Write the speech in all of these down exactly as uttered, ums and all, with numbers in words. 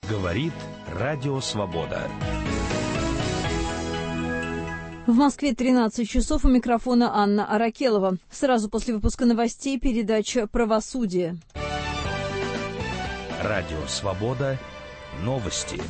Говорит Радио Свобода. В Москве тринадцать часов, у микрофона Анна Аракелова. Сразу после выпуска новостей передача «Правосудие». Радио Свобода. Новости.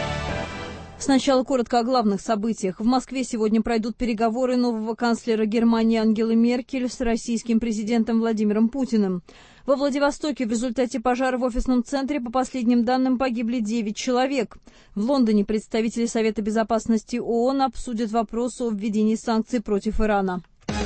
Сначала коротко о главных событиях. В Москве сегодня пройдут переговоры нового канцлера Германии Ангелы Меркель с российским президентом Владимиром Путиным. Во Владивостоке в результате пожара в офисном центре, по последним данным, погибли девять человек. В Лондоне представители Совета безопасности ООН обсудят вопрос о введении санкций против Ирана.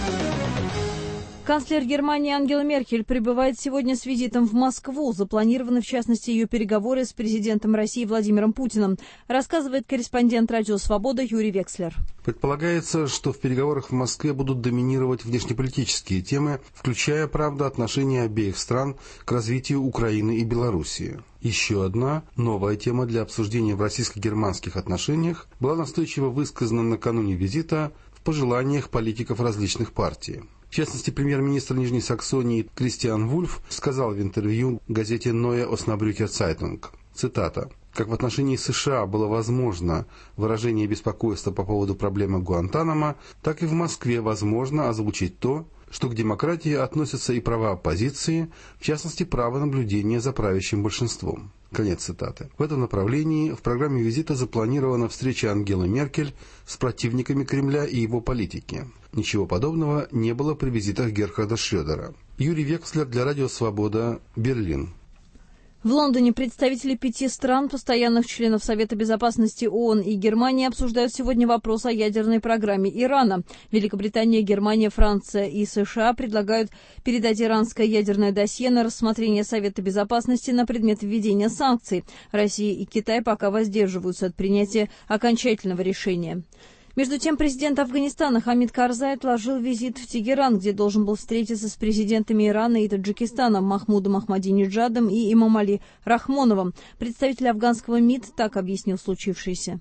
Канцлер Германии Ангела Меркель прибывает сегодня с визитом в Москву. Запланированы, в частности, ее переговоры с президентом России Владимиром Путиным, рассказывает корреспондент Радио Свобода Юрий Векслер. Предполагается, что в переговорах в Москве будут доминировать внешнеполитические темы, включая, правда, отношения обеих стран к развитию Украины и Белоруссии. Еще одна новая тема для обсуждения в российско-германских отношениях была настойчиво высказана накануне визита в пожеланиях политиков различных партий. В частности, премьер-министр Нижней Саксонии Кристиан Вульф сказал в интервью газете Neue Osnabrücker Zeitung, цитата, «Как в отношении США было возможно выражение беспокойства по поводу проблемы Гуантанамо, так и в Москве возможно озвучить то, что к демократии относятся и права оппозиции, в частности, право наблюдения за правящим большинством». Конец цитаты. В этом направлении в программе визита запланирована встреча Ангелы Меркель с противниками Кремля и его политики. Ничего подобного не было при визитах Герхарда Шрёдера. Юрий Векслер для Радио Свобода, Берлин. В Лондоне представители пяти стран, постоянных членов Совета безопасности ООН и Германии, обсуждают сегодня вопрос о ядерной программе Ирана. Великобритания, Германия, Франция и США предлагают передать иранское ядерное досье на рассмотрение Совета безопасности на предмет введения санкций. Россия и Китай пока воздерживаются от принятия окончательного решения. Между тем, президент Афганистана Хамид Карзай отложил визит в Тегеран, где должен был встретиться с президентами Ирана и Таджикистана Махмудом Ахмадинеджадом и Имомали Рахмоновым. Представитель афганского МИД так объяснил случившееся.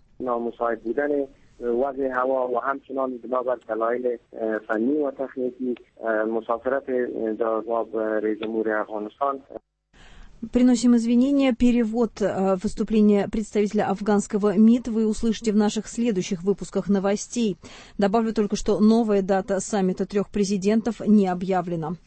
وضع هوا و همچنان بنابر دلایل فنی و تکنیکی مسافرت جواب رئیس جمهور افغانستان. Приносим извинения. Перевод э, выступления представителя афганского МИД вы услышите в наших следующих выпусках новостей. Добавлю только, что новая дата саммита трех президентов не объявлена.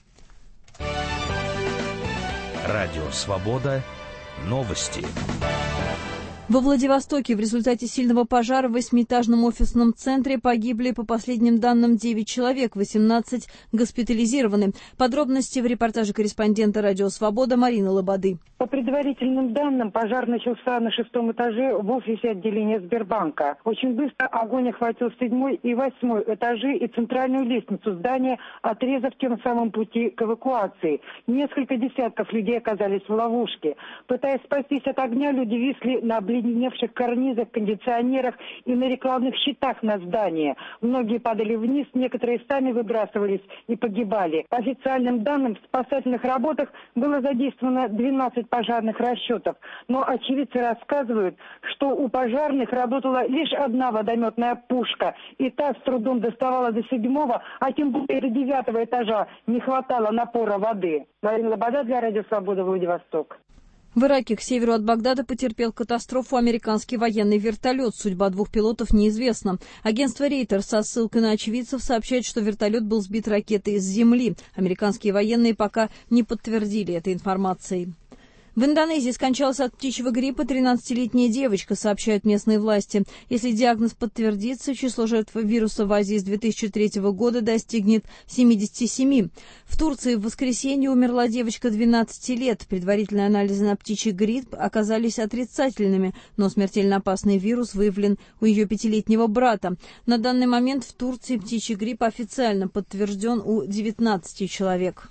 Радио Свобода. Новости. Во Владивостоке в результате сильного пожара в восьмиэтажном офисном центре погибли, по последним данным, девять человек, восемнадцать госпитализированы. Подробности в репортаже корреспондента Радио Свобода Марины Лободы. По предварительным данным, пожар начался на шестом этаже в офисе отделения Сбербанка. Очень быстро огонь охватил седьмой и восьмой этажи и центральную лестницу здания, отрезав тем самым пути к эвакуации. Несколько десятков людей оказались в ловушке. Пытаясь спастись от огня, люди висли на обледеневших карнизах, кондиционерах и на рекламных щитах на здании. Многие падали вниз, некоторые сами выбрасывались и погибали. По официальным данным, в спасательных работах было задействовано двенадцать пожарных расчетов. Но очевидцы рассказывают, что у пожарных работала лишь одна водометная пушка. И та с трудом доставала до седьмого, а тем более до девятого этажа не хватало напора воды. Марина Лобода для Радио Свобода, Владивосток. В Ираке к северу от Багдада потерпел катастрофу американский военный вертолет. Судьба двух пилотов неизвестна. Агентство Рейтер со ссылкой на очевидцев сообщает, что вертолет был сбит ракетой из земли. Американские военные пока не подтвердили этой информацией. В Индонезии скончалась от птичьего гриппа тринадцатилетняя девочка, сообщают местные власти. Если диагноз подтвердится, число жертв вируса в Азии с две тысячи третьего года достигнет семидесяти семи. В Турции в воскресенье умерла девочка двенадцати лет. Предварительные анализы на птичий грипп оказались отрицательными, но смертельно опасный вирус выявлен у ее пятилетнего брата. На данный момент в Турции птичий грипп официально подтвержден у девятнадцати человек.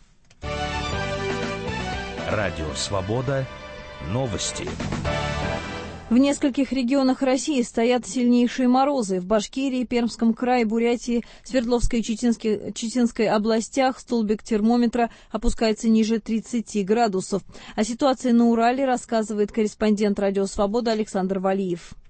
Радио Свобода. Новости. В нескольких регионах России стоят сильнейшие морозы. В Башкирии, Пермском крае, Бурятии, Свердловской и Читинской, Читинской областях столбик термометра опускается ниже тридцати градусов. О ситуации на Урале рассказывает корреспондент Радио Свобода Александр Валиев.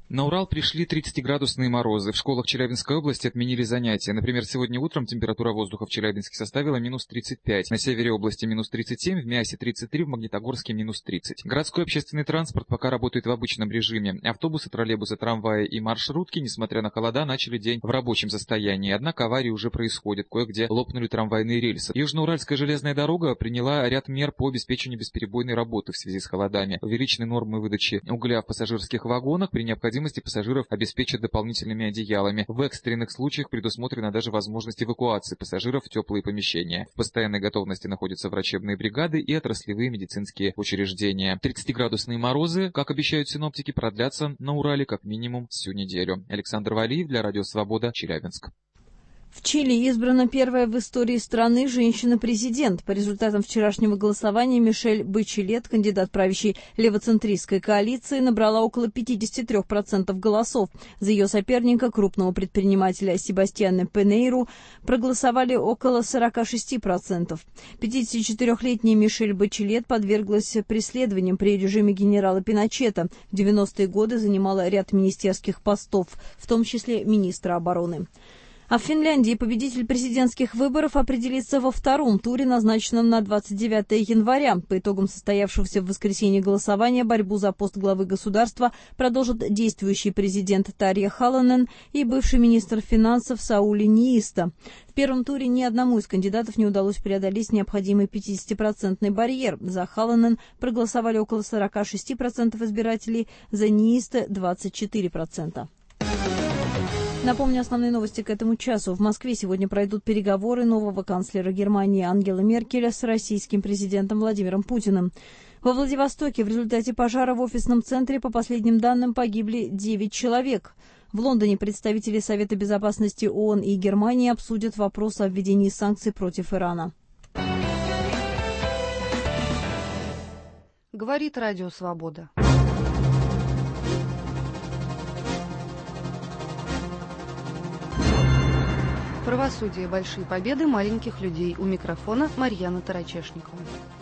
На Урал пришли тридцатиградусные морозы. В школах Челябинской области отменили занятия. Например, сегодня утром температура воздуха в Челябинске составила минус тридцать пять. На севере области минус тридцать семь, в Миасе тридцать три, в Магнитогорске минус тридцать. Городской общественный транспорт пока работает в обычном режиме. Автобусы, троллейбусы, трамваи и маршрутки, несмотря на холода, начали день в рабочем состоянии. Однако аварии уже происходят. Кое-где лопнули трамвайные рельсы. Южноуральская железная дорога приняла ряд мер по обеспечению бесперебойной работы в связи с холодами. Увеличены нормы выдачи угля в пассажирских вагонах. При необходимости пассажиров обеспечат дополнительными одеялами. В экстренных случаях предусмотрена даже возможность эвакуации пассажиров в теплые помещения. В постоянной готовности находятся врачебные бригады и отраслевые медицинские учреждения. тридцатиградусные морозы, как обещают синоптики, продлятся на Урале как минимум всю неделю. Александр Валиев для Радио Свобода, Челябинск. В Чили избрана первая в истории страны женщина-президент. По результатам вчерашнего голосования Мишель Бачелет, кандидат правящей левоцентристской коалиции, набрала около пятьдесят три процента голосов. За ее соперника, крупного предпринимателя Себастьяна Пинейру, проголосовали около сорок шесть процентов. пятидесятичетырёхлетняя Мишель Бачелет подверглась преследованиям при режиме генерала Пиночета. В девяностые годы занимала ряд министерских постов, в том числе министра обороны. А в Финляндии победитель президентских выборов определится во втором туре, назначенном на двадцать девятое января. По итогам состоявшегося в воскресенье голосования борьбу за пост главы государства продолжат действующий президент Тарья Халонен и бывший министр финансов Саули Нииста. В первом туре ни одному из кандидатов не удалось преодолеть необходимый пятидесятипроцентный барьер. За Халонен проголосовали около сорок шесть процентов избирателей, за Нииста – двадцать четыре процента. Напомню основные новости к этому часу. В Москве сегодня пройдут переговоры нового канцлера Германии Ангелы Меркеля с российским президентом Владимиром Путиным. Во Владивостоке в результате пожара в офисном центре, по последним данным, погибли девять человек. В Лондоне представители Совета безопасности ООН и Германии обсудят вопрос о введении санкций против Ирана. Говорит Радио Свобода. Правосудие. Большие победы маленьких людей. У микрофона Марьяна Тарачешникова.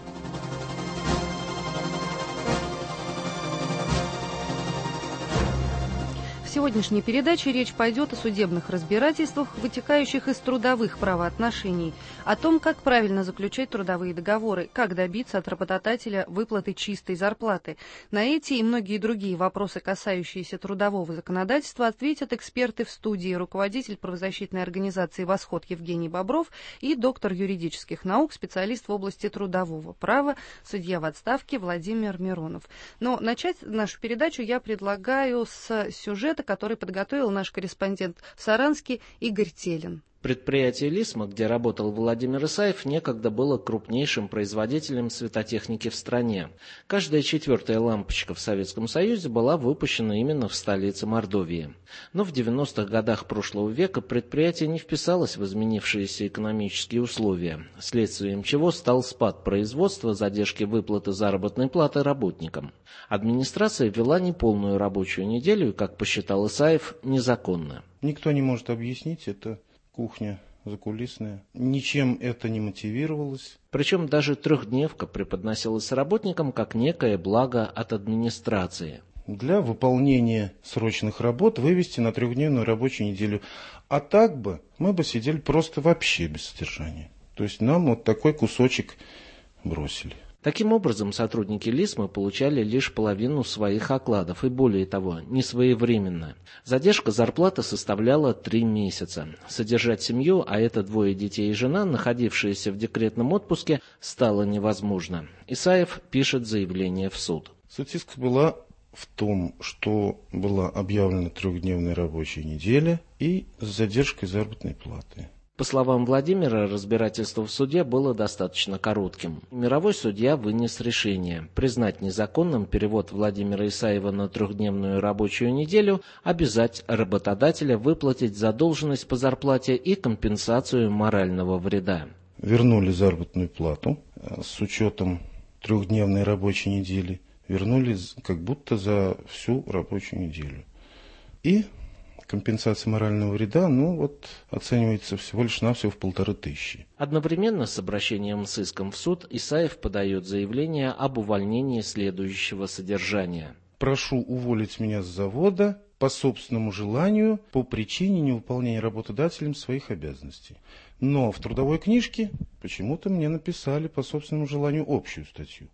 В сегодняшней передаче речь пойдет о судебных разбирательствах, вытекающих из трудовых правоотношений, о том, как правильно заключать трудовые договоры, как добиться от работодателя выплаты чистой зарплаты. На эти и многие другие вопросы, касающиеся трудового законодательства, ответят эксперты в студии, руководитель правозащитной организации «Восход» Евгений Бобров и доктор юридических наук, специалист в области трудового права, судья в отставке Владимир Миронов. Но начать нашу передачу я предлагаю с сюжета, который подготовил наш корреспондент в Саранске Игорь Телин. Предприятие «Лисма», где работал Владимир Исаев, некогда было крупнейшим производителем светотехники в стране. Каждая четвертая лампочка в Советском Союзе была выпущена именно в столице Мордовии. Но в девяностых годах прошлого века предприятие не вписалось в изменившиеся экономические условия, следствием чего стал спад производства, задержки выплаты заработной платы работникам. Администрация ввела неполную рабочую неделю и, как посчитал Исаев, незаконно. Никто не может объяснить это. Кухня закулисная. Ничем это не мотивировалось. Причем даже трехдневка преподносилась работникам как некое благо от администрации. Для выполнения срочных работ вывести на трехдневную рабочую неделю. А так бы мы бы сидели просто вообще без содержания. То есть нам вот такой кусочек бросили. Таким образом, сотрудники Лисмы получали лишь половину своих окладов и, более того, не своевременно. Задержка зарплаты составляла три месяца. Содержать семью, а это двое детей и жена, находившиеся в декретном отпуске, стало невозможно. Исаев пишет заявление в суд. Суть была в том, что была объявлена трехдневная рабочая неделя и с задержкой заработной платы. По словам Владимира, разбирательство в суде было достаточно коротким. Мировой судья вынес решение признать незаконным перевод Владимира Исаева на трехдневную рабочую неделю, обязать работодателя выплатить задолженность по зарплате и компенсацию морального вреда. Вернули заработную плату с учетом трехдневной рабочей недели, вернули как будто за всю рабочую неделю. И компенсация морального вреда, ну вот, оценивается всего лишь навсего в полторы тысячи. Одновременно с обращением с иском в суд Исаев подает заявление об увольнении следующего содержания. Прошу уволить меня с завода по собственному желанию, по причине невыполнения работодателем своих обязанностей. Но в трудовой книжке почему-то мне написали по собственному желанию общую статью.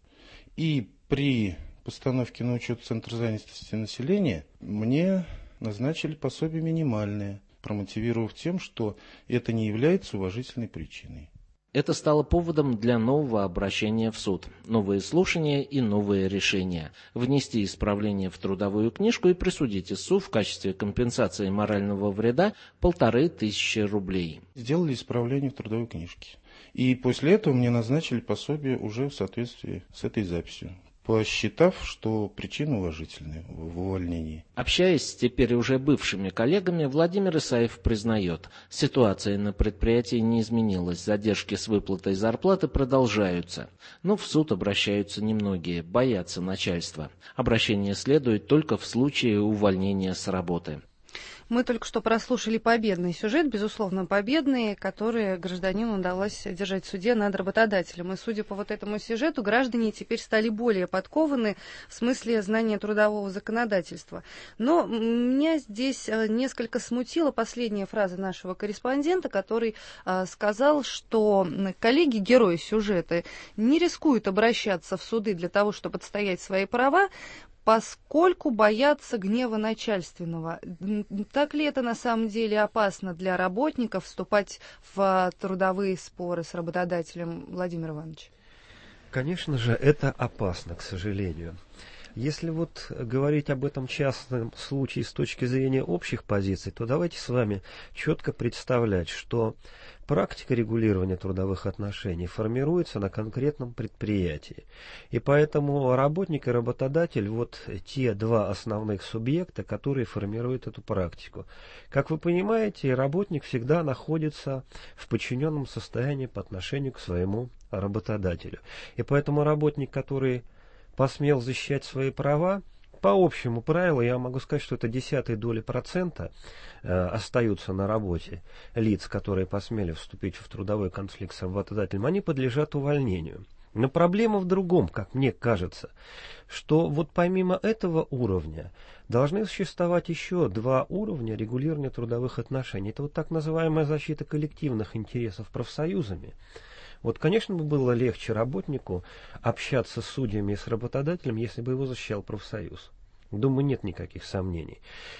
И при постановке на учет Центра занятости населения мне назначили пособие минимальное, промотивировав тем, что это не является уважительной причиной. Это стало поводом для нового обращения в суд, новые слушания и новые решения. Внести исправление в трудовую книжку и присудить ИСУ в качестве компенсации морального вреда полторы тысячи рублей. Сделали исправление в трудовой книжке. И после этого мне назначили пособие уже в соответствии с этой записью, посчитав, что причина уважительная в увольнении. Общаясь с теперь уже бывшими коллегами, Владимир Исаев признает, ситуация на предприятии не изменилась, задержки с выплатой зарплаты продолжаются. Но в суд обращаются немногие, боятся начальства. Обращение следует только в случае увольнения с работы. Мы только что прослушали победный сюжет, безусловно, победный, который гражданину удалось держать в суде над работодателем. И судя по вот этому сюжету, граждане теперь стали более подкованы в смысле знания трудового законодательства. Но меня здесь несколько смутила последняя фраза нашего корреспондента, который сказал, что коллеги, герои сюжета, не рискуют обращаться в суды для того, чтобы отстоять свои права, поскольку боятся гнева начальственного. Так ли это на самом деле опасно для работников вступать в трудовые споры с работодателем, Владимир Иванович? Конечно же, это опасно, к сожалению. Если вот говорить об этом частном случае с точки зрения общих позиций, то давайте с вами четко представлять, что практика регулирования трудовых отношений формируется на конкретном предприятии. И поэтому работник и работодатель – вот те два основных субъекта, которые формируют эту практику. Как вы понимаете, работник всегда находится в подчиненном состоянии по отношению к своему работодателю. И поэтому работник, который посмел защищать свои права, по общему правилу я могу сказать, что это десятые доли процента э, остаются на работе лиц, которые посмели вступить в трудовой конфликт с работодателем, они подлежат увольнению. Но проблема в другом, как мне кажется, что вот помимо этого уровня должны существовать еще два уровня регулирования трудовых отношений. Это вот так называемая защита коллективных интересов профсоюзами. Вот, конечно, бы было легче работнику общаться с судьями и с работодателем, если бы его защищал профсоюз. Думаю, нет никаких сомнений.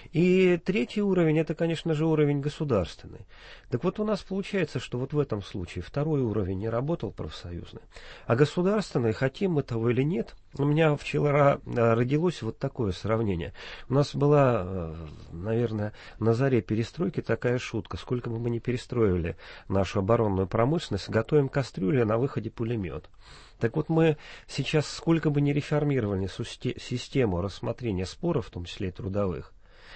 И третий уровень, это, конечно же, уровень государственный. Так вот, у нас получается, что вот в этом случае второй уровень не работал профсоюзный, а государственный, хотим мы того или нет, у меня вчера родилось вот такое сравнение. У нас была, наверное, на заре перестройки такая шутка: сколько бы мы ни перестроили нашу оборонную промышленность, готовим кастрюли, а на выходе пулемет. Так вот, мы сейчас, сколько бы ни реформировали систему рассмотрения споров, в том числе и трудовых,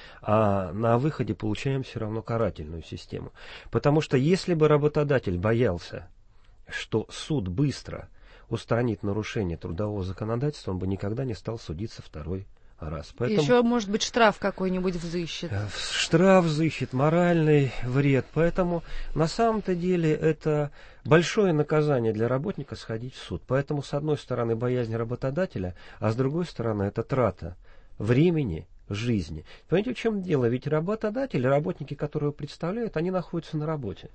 а на выходе получаем все равно карательную систему. Потому что если бы работодатель боялся, что суд быстро устранит нарушение трудового законодательства, он бы никогда не стал судиться второй раз. Поэтому еще, может быть, штраф какой-нибудь взыщет. Штраф взыщет, моральный вред. Поэтому на самом-то деле это большое наказание для работника сходить в суд. Поэтому, с одной стороны, боязнь работодателя, а с другой стороны, это трата времени, жизни. Понимаете, в чем дело? Ведь работодатель, работники, которые его представляют, они находятся на работе.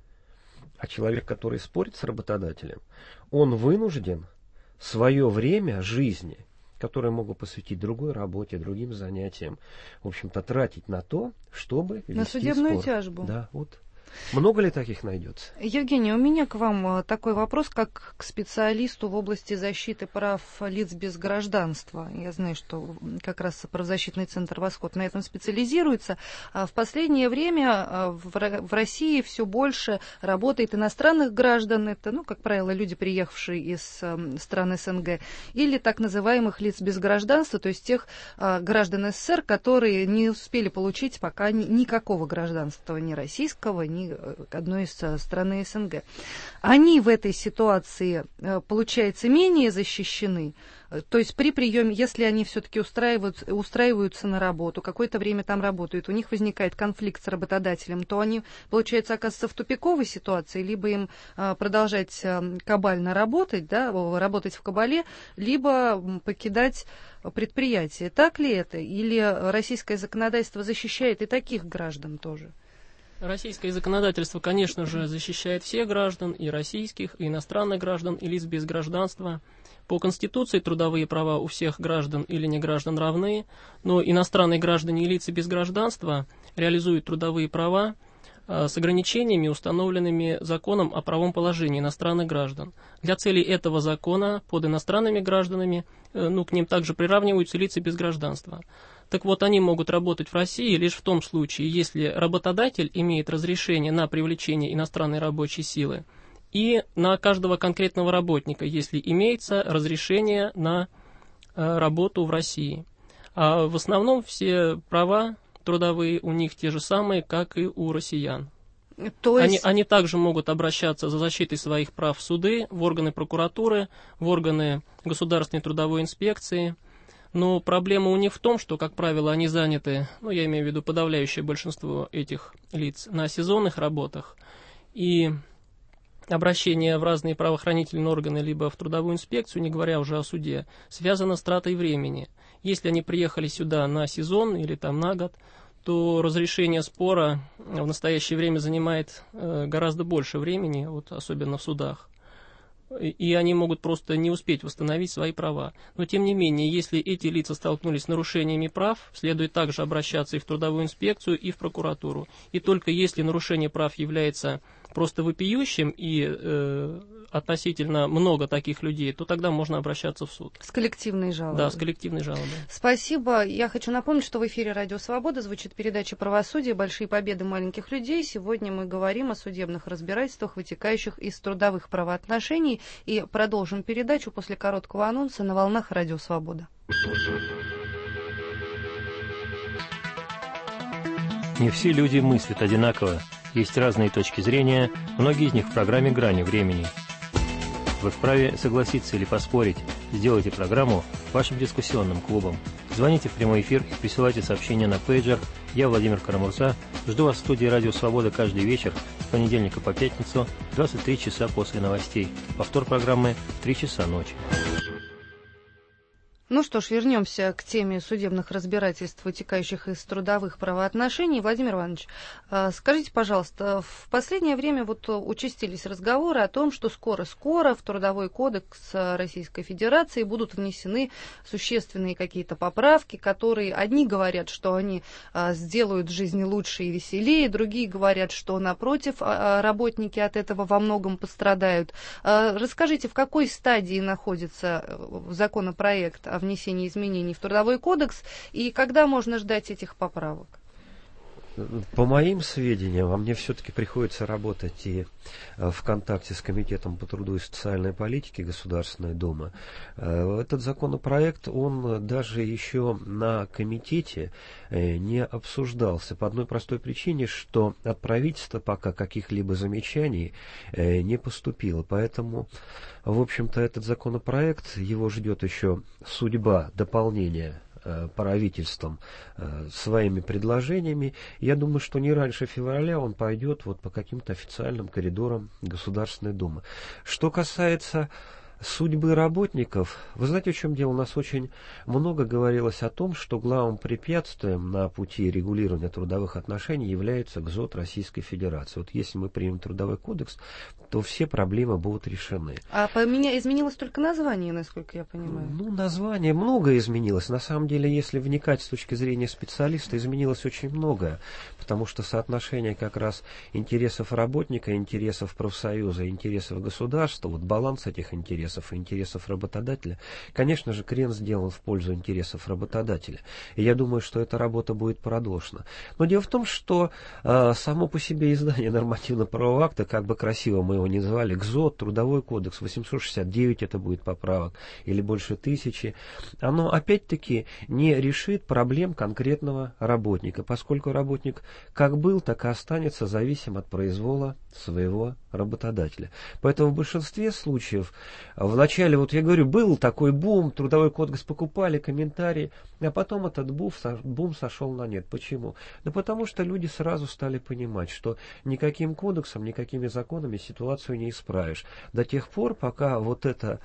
А человек, который спорит с работодателем, он вынужден свое время жизни, которые могут посвятить другой работе, другим занятиям, в общем-то, тратить на то, чтобы вести на судебную спор. тяжбу. Да, вот. Много ли таких найдется? Евгений, у меня к вам такой вопрос, как к специалисту в области защиты прав лиц без гражданства. Я знаю, что как раз правозащитный центр «Восход» на этом специализируется. В последнее время в России все больше работает иностранных граждан. Это, ну, как правило, люди, приехавшие из стран СНГ, или так называемых лиц без гражданства, то есть тех граждан СССР, которые не успели получить пока никакого гражданства, ни российского, ни они одной из стран СНГ. Они в этой ситуации, получается, менее защищены. То есть при приеме, если они все-таки устраиваются, устраиваются на работу, какое-то время там работают, у них возникает конфликт с работодателем, то они, получается, оказываются в тупиковой ситуации, либо им а, продолжать а, кабально работать, да, работать в кабале, либо покидать предприятие. Так ли это? Или российское законодательство защищает и таких граждан тоже? Российское законодательство, конечно же, защищает всех граждан, и российских, и иностранных граждан, и лиц без гражданства. По Конституции трудовые права у всех граждан или не граждан равны, но иностранные граждане и лица без гражданства реализуют трудовые права э, с ограничениями, установленными законом о правом положении иностранных граждан. Для целей этого закона под иностранными гражданами, э, ну, к ним также приравниваются лица без гражданства. Так вот, они могут работать в России лишь в том случае, если работодатель имеет разрешение на привлечение иностранной рабочей силы, и на каждого конкретного работника, если имеется разрешение на э, работу в России. А в основном все права трудовые у них те же самые, как и у россиян. То есть... они, они также могут обращаться за защитой своих прав в суды, в органы прокуратуры, в органы государственной трудовой инспекции. Но проблема у них в том, что, как правило, они заняты, ну, я имею в виду подавляющее большинство этих лиц, на сезонных работах, и обращение в разные правоохранительные органы, либо в трудовую инспекцию, не говоря уже о суде, связано с тратой времени. Если они приехали сюда на сезон или там на год, то разрешение спора в настоящее время занимает э, гораздо больше времени, вот, особенно в судах. И они могут просто не успеть восстановить свои права. Но, тем не менее, если эти лица столкнулись с нарушениями прав, следует также обращаться и в трудовую инспекцию, и в прокуратуру. И только если нарушение прав является просто вопиющим и э, относительно много таких людей, то тогда можно обращаться в суд. С коллективной жалобой. Да, с коллективной жалобой. Спасибо. Я хочу напомнить, что в эфире «Радио Свобода» звучит передача «Правосудие. Большие победы маленьких людей». Сегодня мы говорим о судебных разбирательствах, вытекающих из трудовых правоотношений. И продолжим передачу после короткого анонса на волнах «Радио Свобода». Не все люди мыслят одинаково. Есть разные точки зрения, многие из них в программе «Грани времени». Вы вправе согласиться или поспорить. Сделайте программу вашим дискуссионным клубом. Звоните в прямой эфир и присылайте сообщения на пейджер. Я, Владимир Карамурза, жду вас в студии «Радио Свобода» каждый вечер с понедельника по пятницу в двадцать три часа после новостей. Повтор программы в три часа ночи. Ну что ж, вернемся к теме судебных разбирательств, вытекающих из трудовых правоотношений. Владимир Иванович, скажите, пожалуйста, в последнее время вот участились разговоры о том, что скоро-скоро в Трудовой кодекс Российской Федерации будут внесены существенные какие-то поправки, которые одни говорят, что они сделают жизнь лучше и веселее, другие говорят, что, напротив, работники от этого во многом пострадают. Расскажите, в какой стадии находится законопроект о внесении изменений в Трудовой кодекс и когда можно ждать этих поправок? По моим сведениям, а мне все-таки приходится работать и в контакте с Комитетом по труду и социальной политике Государственной Думы, этот законопроект, он даже еще на комитете не обсуждался по одной простой причине, что от правительства пока каких-либо замечаний не поступило. Поэтому, в общем-то, этот законопроект, его ждет еще судьба дополнения правительством своими предложениями. Я думаю, что не раньше февраля он пойдет вот по каким-то официальным коридорам Государственной Думы. Что касается судьбы работников, вы знаете, в чем дело? У нас очень много говорилось о том, что главным препятствием на пути регулирования трудовых отношений является ГЗОТ Российской Федерации. Вот если мы примем Трудовой кодекс, то все проблемы будут решены. А поменя... изменилось только название, насколько я понимаю? Ну, название многое изменилось. На самом деле, если вникать с точки зрения специалиста, изменилось очень многое, потому что соотношение как раз интересов работника, интересов профсоюза, интересов государства, вот баланс этих интересов, интересов и интересов работодателя, конечно же, крен сделан в пользу интересов работодателя. И я думаю, что эта работа будет продолжена. Но дело в том, что э, само по себе издание нормативно-правового акта, как бы красиво мы его ни называли, ГЗОТ, Трудовой кодекс, восемьсот шестьдесят девять это будет поправок, или больше тысячи, оно опять-таки не решит проблем конкретного работника, поскольку работник как был, так и останется зависим от произвола своего работодателя. Поэтому в большинстве случаев, вначале, вот я говорю, был такой бум, Трудовой кодекс покупали, комментарии, а потом этот бум, бум сошел на нет. Почему? Да потому что люди сразу стали понимать, что никаким кодексом, никакими законами ситуацию не исправишь. До тех пор, пока вот это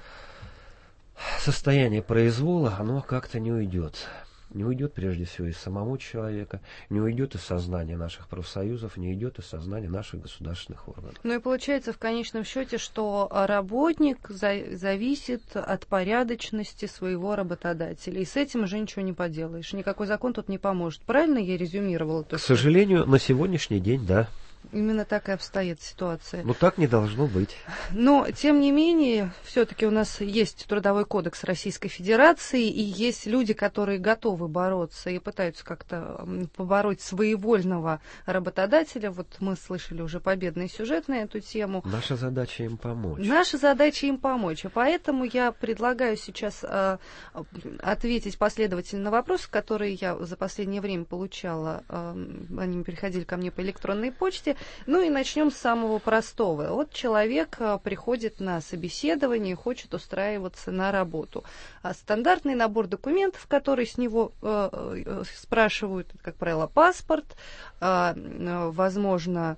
состояние произвола, оно как-то не уйдет. Не уйдет прежде всего из самого человека, не уйдет из сознания наших профсоюзов, не уйдет из сознания наших государственных органов. Ну и получается в конечном счете, что работник за- зависит от порядочности своего работодателя. И с этим уже ничего не поделаешь. Никакой закон тут не поможет. Правильно я резюмировала? К сожалению, на сегодняшний день, да. Именно так и обстоит ситуация. Но так не должно быть. Но, тем не менее, все-таки у нас есть Трудовой кодекс Российской Федерации, и есть люди, которые готовы бороться и пытаются как-то побороть своевольного работодателя. Вот мы слышали уже победный сюжет на эту тему. Наша задача им помочь. Наша задача им помочь. И поэтому я предлагаю сейчас э, ответить последовательно на вопросы, которые я за последнее время получала. Э, они приходили ко мне по электронной почте. Ну и начнем с самого простого. Вот человек приходит на собеседование и хочет устраиваться на работу. А стандартный набор документов, который с него э, спрашивают, как правило, паспорт, э, возможно,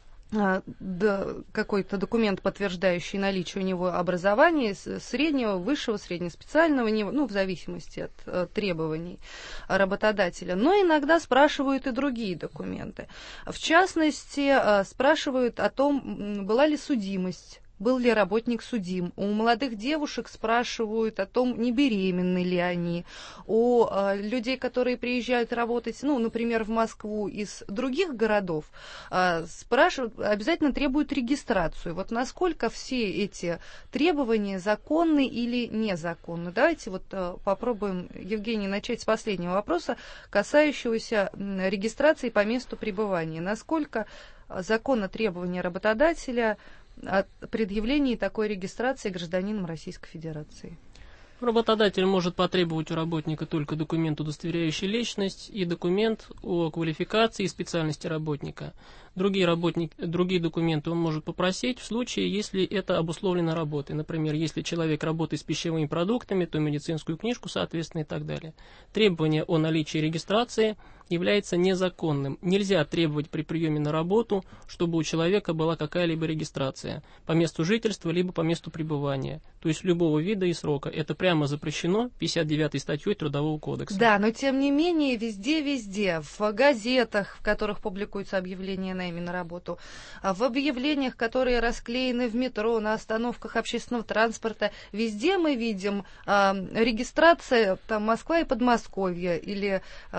какой-то документ, подтверждающий наличие у него образования среднего, высшего, среднеспециального, ну, в зависимости от, от требований работодателя. Но иногда спрашивают и другие документы. В частности, спрашивают о том, была ли судимость, был ли работник судим. У молодых девушек спрашивают о том, не беременны ли они. У э, людей, которые приезжают работать, ну, например, в Москву из других городов, э, спрашивают, обязательно требуют регистрацию. Вот насколько все эти требования законны или незаконны? Давайте вот э, попробуем, Евгений, начать с последнего вопроса, касающегося э, регистрации по месту пребывания. Насколько законно требования работодателя о предъявлении такой регистрации гражданином Российской Федерации? Работодатель может потребовать у работника только документ, удостоверяющий личность, и документ о квалификации и специальности работника. Другие, работник, другие документы он может попросить в случае, если это обусловлено работой. Например, если человек работает с пищевыми продуктами, то медицинскую книжку, соответственно, и так далее. Требование о наличии регистрации является незаконным. Нельзя требовать при приеме на работу, чтобы у человека была какая-либо регистрация по месту жительства, либо по месту пребывания. То есть любого вида и срока. Это прямо запрещено пятьдесят девятой статьей Трудового кодекса. Да, но тем не менее везде-везде, в газетах, в которых публикуются объявления на на работу, в объявлениях, которые расклеены в метро, на остановках общественного транспорта, везде мы видим э, регистрация там, Москва и Подмосковье, или э,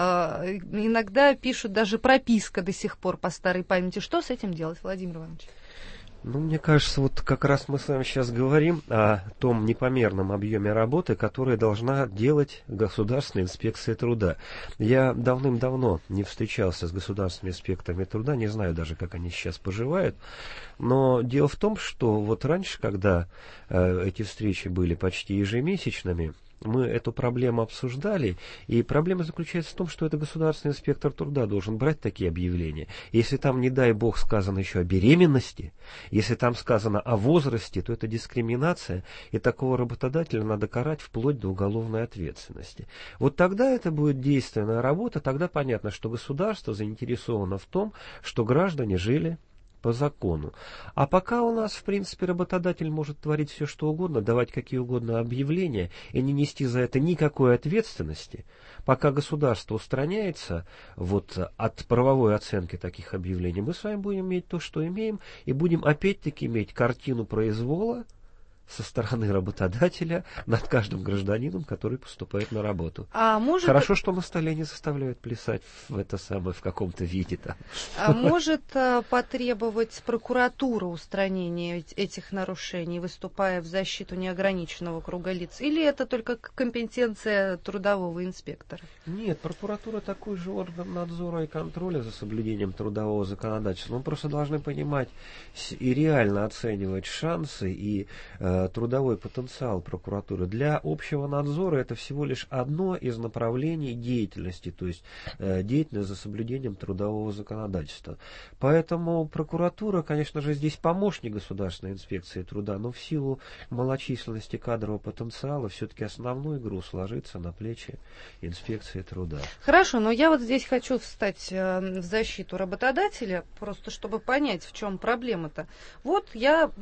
иногда пишут даже прописка до сих пор по старой памяти. Что с этим делать, Владимир Иванович? Ну, мне кажется, вот как раз мы с вами сейчас говорим о том непомерном объеме работы, который должна делать Государственная инспекция труда. Я давным-давно не встречался с государственными инспекторами труда, не знаю даже, как они сейчас поживают, но дело в том, что вот раньше, когда э, эти встречи были почти ежемесячными, мы эту проблему обсуждали, и проблема заключается в том, что это государственный инспектор труда должен брать такие объявления. Если там, не дай бог, сказано еще о беременности, если там сказано о возрасте, то это дискриминация, и такого работодателя надо карать вплоть до уголовной ответственности. Вот тогда это будет действенная работа, тогда понятно, что государство заинтересовано в том, что граждане жили по закону. А пока у нас, в принципе, работодатель может творить все, что угодно, давать какие угодно объявления и не нести за это никакой ответственности, пока государство устраняется вот от правовой оценки таких объявлений, мы с вами будем иметь то, что имеем, и будем опять-таки иметь картину произвола со стороны работодателя над каждым гражданином, который поступает на работу. А может... Хорошо, что на столе не заставляют плясать в это самое, в каком-то виде там. А может а, потребовать прокуратура устранения этих нарушений, выступая в защиту неограниченного круга лиц? Или это только компетенция трудового инспектора? Нет, прокуратура такой же орган надзора и контроля за соблюдением трудового законодательства. Мы просто должны понимать и реально оценивать шансы и э, трудовой потенциал прокуратуры. Для общего надзора это всего лишь одно из направлений деятельности, то есть э, деятельность за соблюдением трудового законодательства. Поэтому прокуратура, конечно же, здесь помощник Государственной инспекции труда, но в силу малочисленности кадрового потенциала все-таки основной груз ложится на плечи инспекции труда. Хорошо, но я вот здесь хочу встать э, в защиту работодателя, просто чтобы понять, в чем проблема-то. Вот я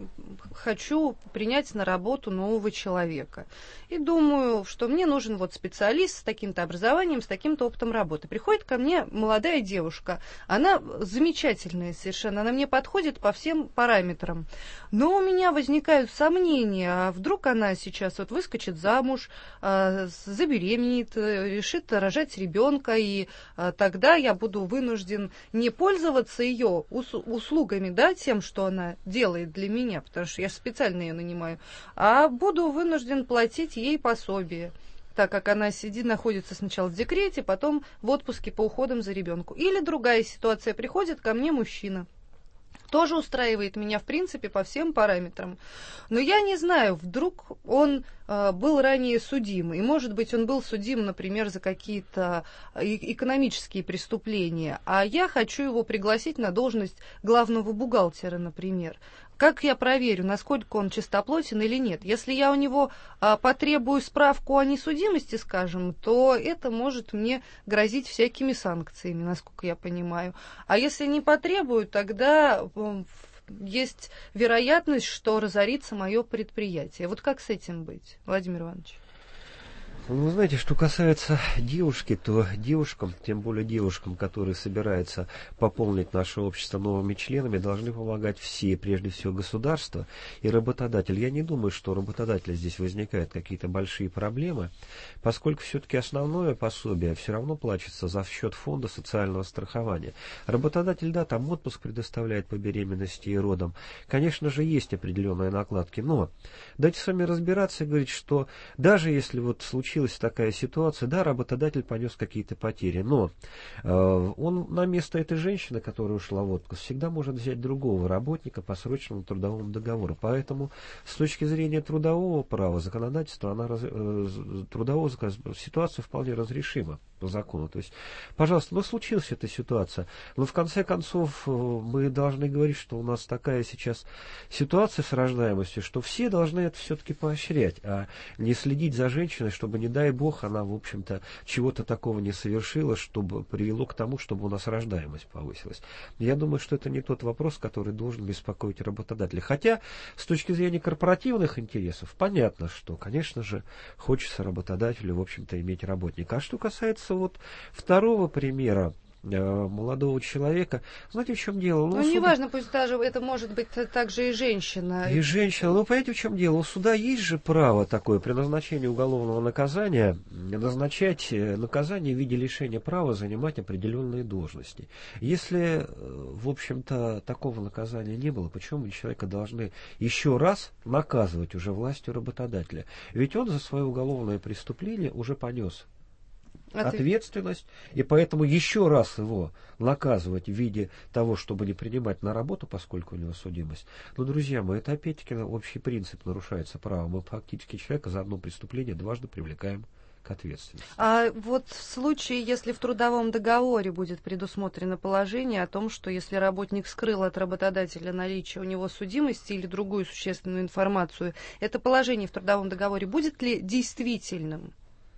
хочу принять на работу нового человека и думаю, что мне нужен вот специалист с таким-то образованием, с таким-то опытом работы. Приходит ко мне молодая девушка, она замечательная совершенно, она мне подходит по всем параметрам, но у меня возникают сомнения, а вдруг она сейчас вот выскочит замуж, э, забеременеет, решит рожать ребенка, и э, тогда я буду вынужден не пользоваться ее услугами, да, тем, что она делает для меня, потому что я же специально ее нанимаю, а буду вынужден платить ей пособие, так как она сидит, находится сначала в декрете, потом в отпуске по уходам за ребенком. Или другая ситуация, приходит ко мне мужчина, тоже устраивает меня, в принципе, по всем параметрам. Но я не знаю, вдруг он э, был ранее судим, и, может быть, он был судим, например, за какие-то экономические преступления, а я хочу его пригласить на должность главного бухгалтера, например. Как я проверю, насколько он чистоплотен или нет? Если я у него а, потребую справку о несудимости, скажем, то это может мне грозить всякими санкциями, насколько я понимаю. А если не потребую, тогда м, есть вероятность, что разорится мое предприятие. Вот как с этим быть, Владимир Иванович? Ну, вы знаете, что касается девушки, то девушкам, тем более девушкам, которые собираются пополнить наше общество новыми членами, должны помогать все, прежде всего государство и работодатель. Я не думаю, что у работодателя здесь возникают какие-то большие проблемы, поскольку все-таки основное пособие все равно платится за счет фонда социального страхования. Работодатель, да, там отпуск предоставляет по беременности и родам. Конечно же, есть определенные накладки, но дайте с вами разбираться и говорить, что даже если вот случилось Случилась такая ситуация, да, работодатель понес какие-то потери, но э, он на место этой женщины, которая ушла в отпуск, всегда может взять другого работника по срочному трудовому договору. Поэтому с точки зрения трудового права, законодательства, она, э, трудового ситуация вполне разрешима по закону. То есть, пожалуйста, ну случилась эта ситуация, но в конце концов мы должны говорить, что у нас такая сейчас ситуация с рождаемостью, что все должны это все-таки поощрять, а не следить за женщиной, чтобы, не дай бог, она, в общем-то, чего-то такого не совершила, чтобы привело к тому, чтобы у нас рождаемость повысилась. Я думаю, что это не тот вопрос, который должен беспокоить работодателя. Хотя, с точки зрения корпоративных интересов, понятно, что, конечно же, хочется работодателю, в общем-то, иметь работника. А что касается вот второго примера, молодого человека. Знаете, в чем дело? Ну, ну не суда... важно, пусть даже это может быть также и женщина. И женщина. Ну, понимаете, в чем дело? У суда есть же право такое при назначении уголовного наказания назначать наказание в виде лишения права занимать определенные должности. Если, в общем-то, такого наказания не было, почему человека должны еще раз наказывать уже властью работодателя? Ведь он за свое уголовное преступление уже понес ответственность, и поэтому еще раз его наказывать в виде того, чтобы не принимать на работу, поскольку у него судимость. Но, друзья мои, это опять-таки общий принцип, нарушается право. Мы фактически человека за одно преступление дважды привлекаем к ответственности. А вот в случае, если в трудовом договоре будет предусмотрено положение о том, что если работник скрыл от работодателя наличие у него судимости или другую существенную информацию, это положение в трудовом договоре будет ли действительным?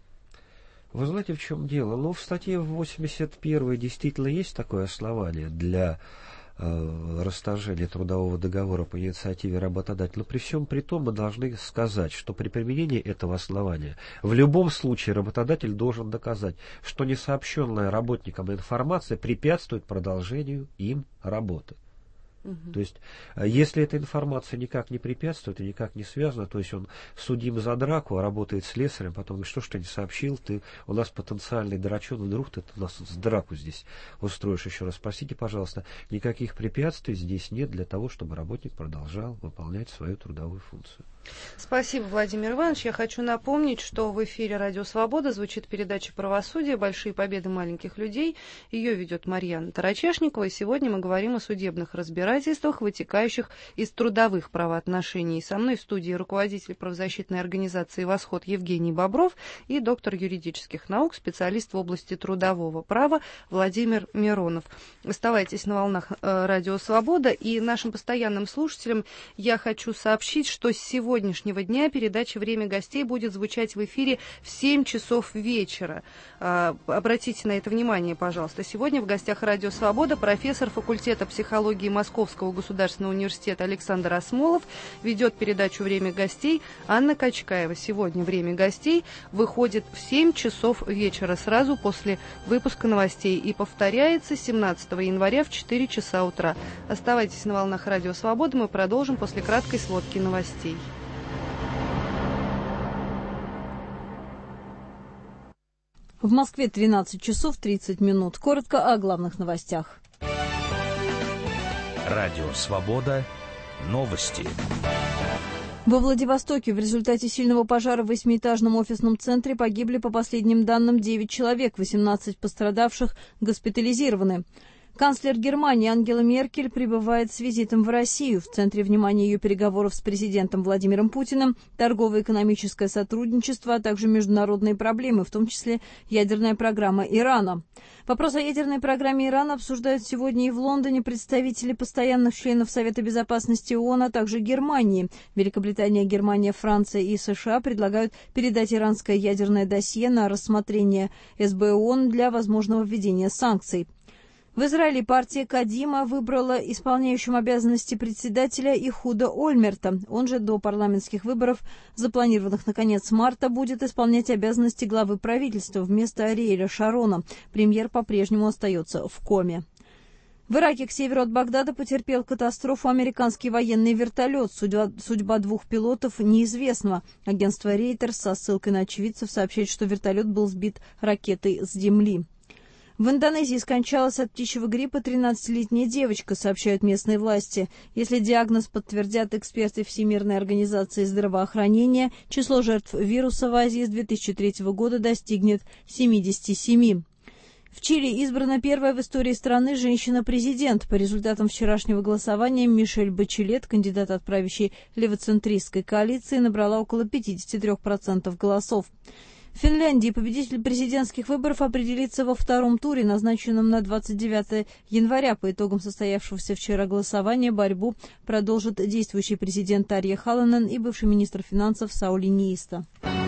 Вы знаете, в чем дело? Ну, в статье восемьдесят первой действительно есть такое основание для э, расторжения трудового договора по инициативе работодателя. Но при всем при том мы должны сказать, что при применении этого основания в любом случае работодатель должен доказать, что несообщенная работникам информация препятствует продолжению им работы. Угу. То есть, если эта информация никак не препятствует и никак не связана, то есть он судим за драку, а работает слесарем, потом говорит, что ж ты не сообщил, ты у нас потенциальный драчун, вдруг ты у нас драку здесь устроишь еще раз. Спросите, пожалуйста, никаких препятствий здесь нет для того, чтобы работник продолжал выполнять свою трудовую функцию. Спасибо, Владимир Иванович. Я хочу напомнить, что в эфире «Радио Свобода» звучит передача «Правосудие. Большие победы маленьких людей». Ее ведет Марьяна Тарачешникова. И сегодня мы говорим о судебных разбирательствах, вытекающих из трудовых правоотношений. Со мной в студии руководитель правозащитной организации «Восход» Евгений Бобров и доктор юридических наук, специалист в области трудового права Владимир Миронов. Оставайтесь на волнах э, «Радио Свобода». И нашим постоянным слушателям я хочу сообщить, что сегодня сегодняшнего дня передача «Время гостей» будет звучать в эфире в семь часов вечера. А, обратите на это внимание, пожалуйста. Сегодня в гостях «Радио Свобода» профессор факультета психологии Московского государственного университета Александр Осмолов, ведет передачу «Время гостей» Анна Качкаева. Сегодня «Время гостей» выходит в семь часов вечера, сразу после выпуска новостей, и повторяется семнадцатого января в четыре часа утра. Оставайтесь на волнах «Радио Свобода», мы продолжим после краткой сводки новостей. В Москве тринадцать часов тридцать минут. Коротко о главных новостях. Радио «Свобода». Новости. Во Владивостоке в результате сильного пожара в восьмиэтажном офисном центре погибли, по последним данным, девять человек, восемнадцать пострадавших госпитализированы. Канцлер Германии Ангела Меркель прибывает с визитом в Россию. В центре внимания ее переговоров с президентом Владимиром Путиным торгово-экономическое сотрудничество, а также международные проблемы, в том числе ядерная программа Ирана. Вопрос о ядерной программе Ирана обсуждают сегодня и в Лондоне представители постоянных членов Совета безопасности ООН, а также Германии. Великобритания, Германия, Франция и США предлагают передать иранское ядерное досье на рассмотрение эс бэ ООН для возможного введения санкций. В Израиле партия Кадима выбрала исполняющим обязанности председателя Ихуда Ольмерта. Он же до парламентских выборов, запланированных на конец марта, будет исполнять обязанности главы правительства вместо Ариэля Шарона. Премьер по-прежнему остается в коме. В Ираке к северу от Багдада потерпел катастрофу американский военный вертолет. Судьба, судьба двух пилотов неизвестна. Агентство Reuters со ссылкой на очевидцев сообщает, что вертолет был сбит ракетой с земли. В Индонезии скончалась от птичьего гриппа тринадцатилетняя девочка, сообщают местные власти. Если диагноз подтвердят эксперты Всемирной организации здравоохранения, число жертв вируса в Азии с две тысячи третьего года достигнет семидесяти семи. В Чили избрана первая в истории страны женщина-президент. По результатам вчерашнего голосования Мишель Бачелет, кандидат от правящей левоцентристской коалиции, набрала около пятидесяти трёх процентов голосов. В Финляндии победитель президентских выборов определится во втором туре, назначенном на двадцать девятое января. По итогам состоявшегося вчера голосования борьбу продолжат действующий президент Тарья Халанен и бывший министр финансов Саули Нииста.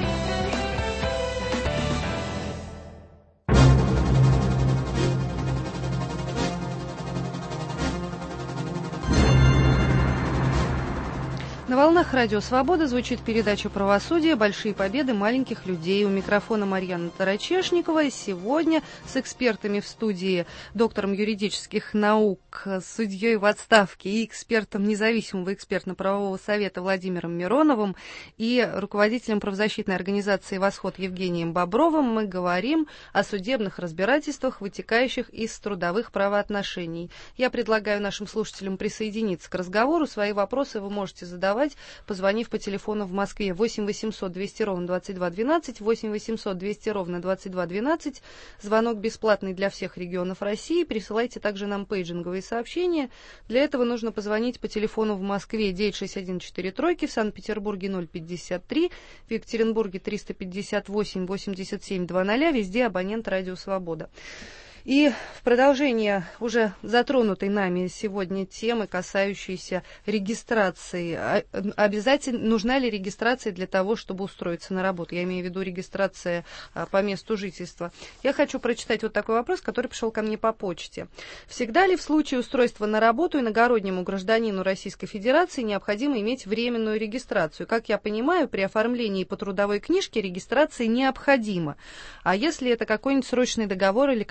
На волнах «Радио Свобода» звучит передача «Правосудие. Большие победы маленьких людей». У микрофона Марьяна Тарачешникова. И сегодня с экспертами в студии, доктором юридических наук, судьей в отставке и экспертом независимого экспертно-правового совета Владимиром Мироновым и руководителем правозащитной организации «Восход» Евгением Бобровым мы говорим о судебных разбирательствах, вытекающих из трудовых правоотношений. Я предлагаю нашим слушателям присоединиться к разговору. Свои вопросы вы можете задавать, позвонив по телефону в Москве восемь восемьсот двести ровно двадцать два двенадцать, восемь восемьсот двести ровно двадцать два двенадцать. Звонок бесплатный для всех регионов России. Присылайте также нам пейджинговые сообщения. Для этого нужно позвонить по телефону в Москве девять шесть один четыре тройки, в Санкт-Петербурге ноль пятьдесят три, в Екатеринбурге триста пятьдесят восемь восемьдесят семь двадцать, везде абонент «Радио Свобода». И в продолжение уже затронутой нами сегодня темы, касающейся регистрации. Обязательно нужна ли регистрация для того, чтобы устроиться на работу? Я имею в виду регистрация по месту жительства. Я хочу прочитать вот такой вопрос, который пришел ко мне по почте. Всегда ли в случае устройства на работу иногороднему гражданину Российской Федерации необходимо иметь временную регистрацию? Как я понимаю, при оформлении по трудовой книжке регистрация необходима. А если это какой-нибудь срочный договор или контракт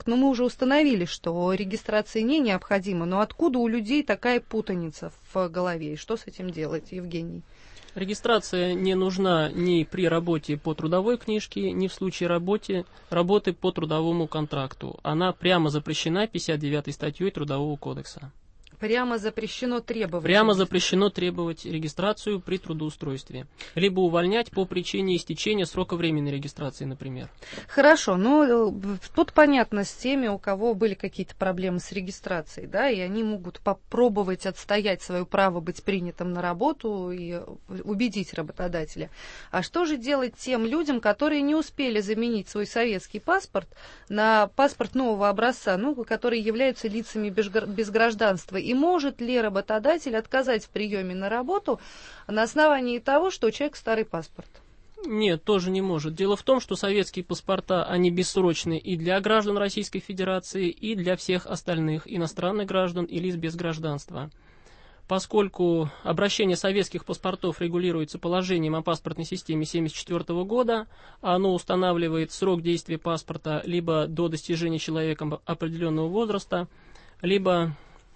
но мы уже установили, что регистрация не необходима. Но откуда у людей такая путаница в голове? И что с этим делать, Евгений? Регистрация не нужна ни при работе по трудовой книжке, ни в случае работы, работы по трудовому контракту. Она прямо запрещена пятьдесят девятой статьей Трудового кодекса. Прямо запрещено требовать. Прямо запрещено требовать регистрацию при трудоустройстве. Либо увольнять по причине истечения срока временной регистрации, например. Хорошо, ну тут понятно с теми, у кого были какие-то проблемы с регистрацией, да, и они могут попробовать отстоять свое право быть принятым на работу и убедить работодателя. А что же делать тем людям, которые не успели заменить свой советский паспорт на паспорт нового образца, ну, которые являются лицами без гражданства? И может ли работодатель отказать в приеме на работу на основании того, что у человека старый паспорт? Нет, тоже не может. Дело в том, что советские паспорта, они бессрочны и для граждан Российской Федерации, и для всех остальных иностранных граждан и лиц без гражданства. Поскольку обращение советских паспортов регулируется положением о паспортной системе тысяча девятьсот семьдесят четвёртого года, оно устанавливает срок действия паспорта либо до достижения человеком определенного возраста, либо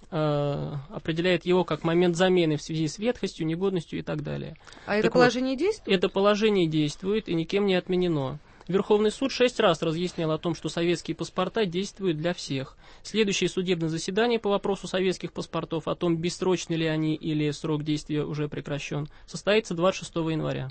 определяет его как момент замены в связи с ветхостью, негодностью и так далее. А это так положение вот, действует? Это положение действует и никем не отменено. Верховный суд шесть раз разъяснял о том, что советские паспорта действуют для всех. Следующее судебное заседание по вопросу советских паспортов, о том, бессрочны ли они или срок действия уже прекращен, состоится двадцать шестого января.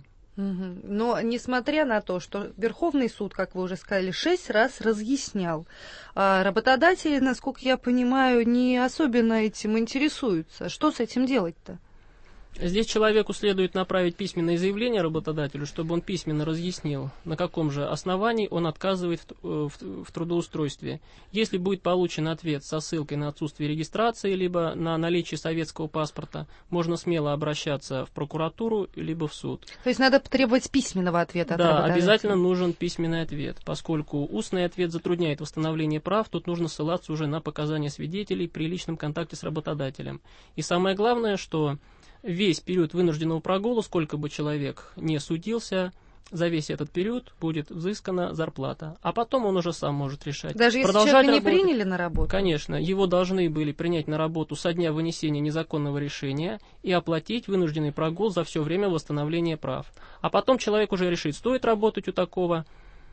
Но несмотря на то, что Верховный суд, как вы уже сказали, шесть раз разъяснял, работодатели, насколько я понимаю, не особенно этим интересуются. Что с этим делать-то? Здесь человеку следует направить письменное заявление работодателю, чтобы он письменно разъяснил, на каком же основании он отказывает в, в, в трудоустройстве. Если будет получен ответ со ссылкой на отсутствие регистрации, либо на наличие советского паспорта, можно смело обращаться в прокуратуру, либо в суд. То есть надо потребовать письменного ответа от работодателя? Да, обязательно нужен письменный ответ, поскольку устный ответ затрудняет восстановление прав, тут нужно ссылаться уже на показания свидетелей при личном контакте с работодателем. И самое главное, что весь период вынужденного прогула, сколько бы человек не судился, за весь этот период будет взыскана зарплата. А потом он уже сам может решать. Даже если человека не приняли на работу? Конечно. Его должны были принять на работу со дня вынесения незаконного решения и оплатить вынужденный прогул за все время восстановления прав. А потом человек уже решит, стоит работать у такого,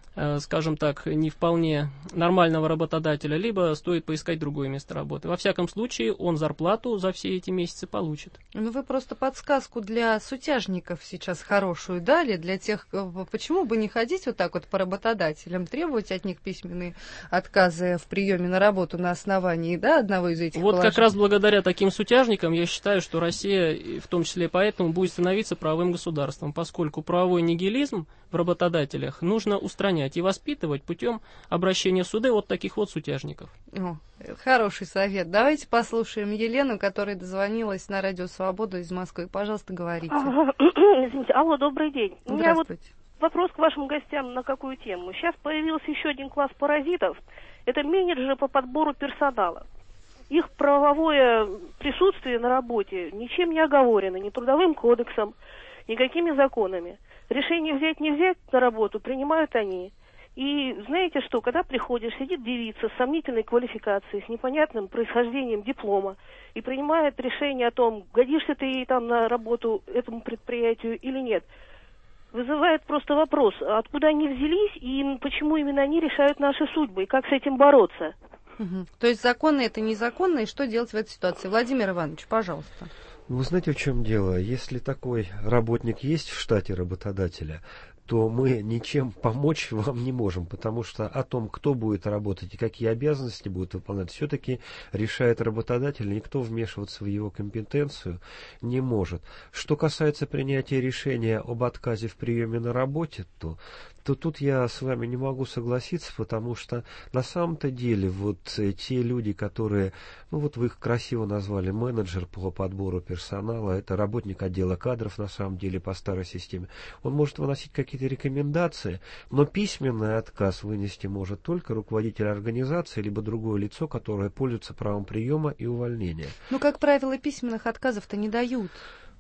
скажем так, не вполне нормального работодателя, либо стоит поискать другое место работы. Во всяком случае, он зарплату за все эти месяцы получит. Ну, вы просто подсказку для сутяжников сейчас хорошую дали, для тех, почему бы не ходить вот так вот по работодателям, требовать от них письменные отказы в приеме на работу на основании, да, одного из этих Вот положений. Как раз благодаря таким сутяжникам я считаю, что Россия, в том числе поэтому, будет становиться правовым государством, поскольку правовой нигилизм в работодателях нужно устранять и воспитывать путем обращения в суды вот таких вот сутяжников. О, хороший совет. Давайте послушаем Елену, которая дозвонилась на Радио Свобода из Москвы. Пожалуйста, говорите. Извините, алло, добрый день. У меня вот вопрос к вашим гостям на какую тему. Сейчас появился еще один класс паразитов. Это менеджеры по подбору персонала. Их правовое присутствие на работе ничем не оговорено, ни трудовым кодексом, никакими законами. Решение взять не взять на работу принимают они. И знаете что, когда приходишь, сидит девица с сомнительной квалификацией, с непонятным происхождением диплома, и принимает решение о том, годишься ты ей там на работу этому предприятию или нет, вызывает просто вопрос, откуда они взялись и почему именно они решают наши судьбы, и как с этим бороться. Угу. То есть законно это незаконно, и что делать в этой ситуации? Владимир Иванович, пожалуйста. Вы знаете, в чем дело? Если такой работник есть в штате работодателя, то мы ничем помочь вам не можем, потому что о том, кто будет работать и какие обязанности будут выполнять, все-таки решает работодатель, никто вмешиваться в его компетенцию не может. Что касается принятия решения об отказе в приеме на работе, то, то тут я с вами не могу согласиться, потому что на самом-то деле вот те люди, которые, ну вот вы их красиво назвали, менеджер по подбору персонала, это работник отдела кадров на самом деле по старой системе, он может выносить какие-то рекомендации, но письменный отказ вынести может только руководитель организации, либо другое лицо, которое пользуется правом приема и увольнения. Ну, как правило, письменных отказов-то не дают.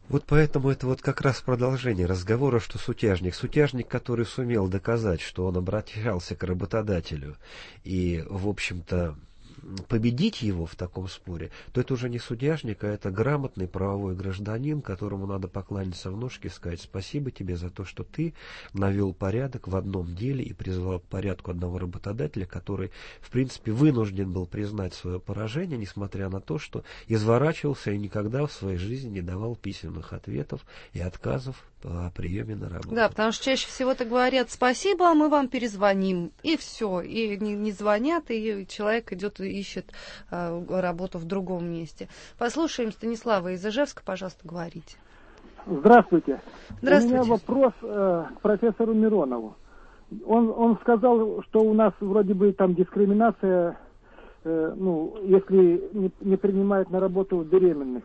Вот поэтому это вот как раз продолжение разговора, что сутяжник. Сутяжник, который сумел доказать, что он обращался к работодателю и, в общем-то, победить его в таком споре, то это уже не судяжник, а это грамотный правовой гражданин, которому надо покланяться в ножки и сказать: спасибо тебе за то, что ты навел порядок в одном деле и призвал к порядку одного работодателя, который, в принципе, вынужден был признать свое поражение, несмотря на то, что изворачивался и никогда в своей жизни не давал письменных ответов и отказов о приеме на работу. Да, потому что чаще всего-то говорят: спасибо, мы вам перезвоним, и все, и не, не звонят, и человек идет и ищет э, работу в другом месте. Послушаем Станислава из Ижевска, пожалуйста, говорите. Здравствуйте. Здравствуйте. У меня вопрос э, к профессору Миронову. Он, он сказал, что у нас вроде бы там дискриминация, э, ну, если не, не принимают на работу беременных.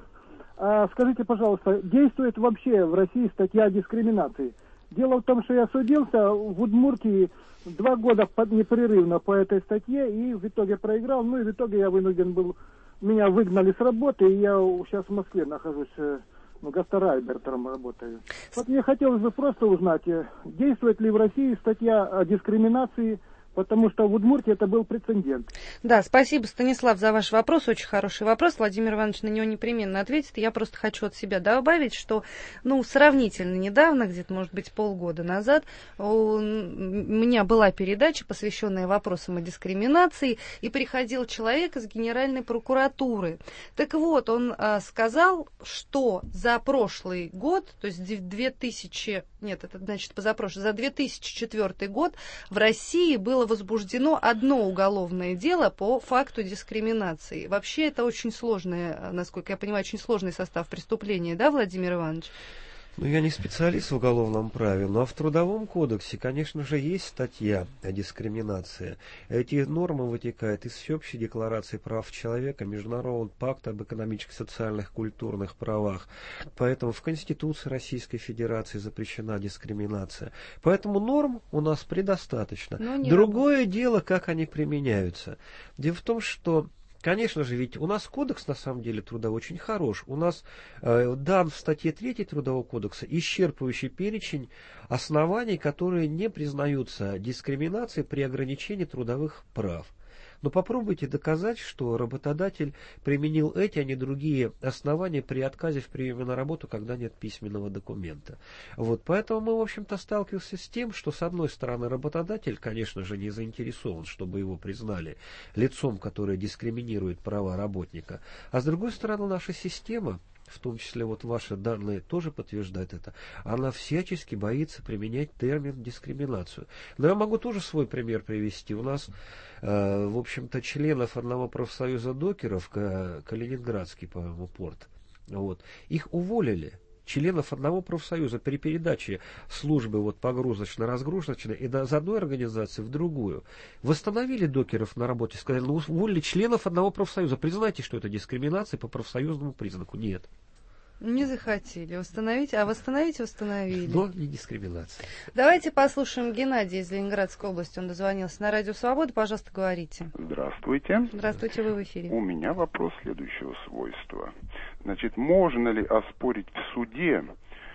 А скажите, пожалуйста, действует вообще в России статья о дискриминации? Дело в том, что я судился в Удмуртии два года непрерывно по этой статье и в итоге проиграл. Ну и в итоге я вынужден был, меня выгнали с работы, и я сейчас в Москве нахожусь, ну, гастрайбером работаю. Вот мне хотелось бы просто узнать, действует ли в России статья о дискриминации, потому что в Удмуртии это был прецедент. Да, спасибо, Станислав, за ваш вопрос. Очень хороший вопрос. Владимир Иванович на него непременно ответит. Я просто хочу от себя добавить, что, ну, сравнительно недавно, где-то, может быть, полгода назад, у меня была передача, посвященная вопросам о дискриминации, и приходил человек из Генеральной прокуратуры. Так вот, он а, сказал, что за прошлый год, то есть две тысячи, нет, это значит позапрошлый, за две тысячи четвёртый год в России было возбуждено одно уголовное дело по факту дискриминации. Вообще это очень сложное, насколько я понимаю, очень сложный состав преступления, да, Владимир Иванович? Ну, я не специалист в уголовном праве, но в Трудовом кодексе, конечно же, есть статья о дискриминации. Эти нормы вытекают из Всеобщей декларации прав человека, Международного пакта об экономических, социальных, культурных правах. Поэтому в Конституции Российской Федерации запрещена дискриминация. Поэтому норм у нас предостаточно. Другое работает. Дело, как они применяются. Дело в том, что конечно же, ведь у нас кодекс, на самом деле, трудовой очень хорош. У нас э, дан в статье третьей Трудового кодекса исчерпывающий перечень оснований, которые не признаются дискриминацией при ограничении трудовых прав. Но попробуйте доказать, что работодатель применил эти, а не другие основания при отказе в приеме на работу, когда нет письменного документа. Вот, поэтому мы, в общем-то, сталкиваемся с тем, что, с одной стороны, работодатель, конечно же, не заинтересован, чтобы его признали лицом, которое дискриминирует права работника, а с другой стороны, наша система, в том числе вот ваши данные тоже подтверждают это, она всячески боится применять термин дискриминацию. Но я могу тоже свой пример привести. У нас, э, в общем-то, членов одного профсоюза докеров, Калининградский, по-моему, порт, вот, их уволили. Членов одного профсоюза при передаче службы вот погрузочно-разгрузочной и из одной организации в другую. Восстановили докеров на работе, сказали: ну, уволили членов одного профсоюза. Признайте, что это дискриминация по профсоюзному признаку. Нет. Не захотели восстановить, а восстановить восстановили. Но не дискриминация. Давайте послушаем Геннадия из Ленинградской области. Он дозвонился на Радио Свобода. Пожалуйста, говорите. Здравствуйте. Здравствуйте, вы в эфире. У меня вопрос следующего свойства. Значит, можно ли оспорить в суде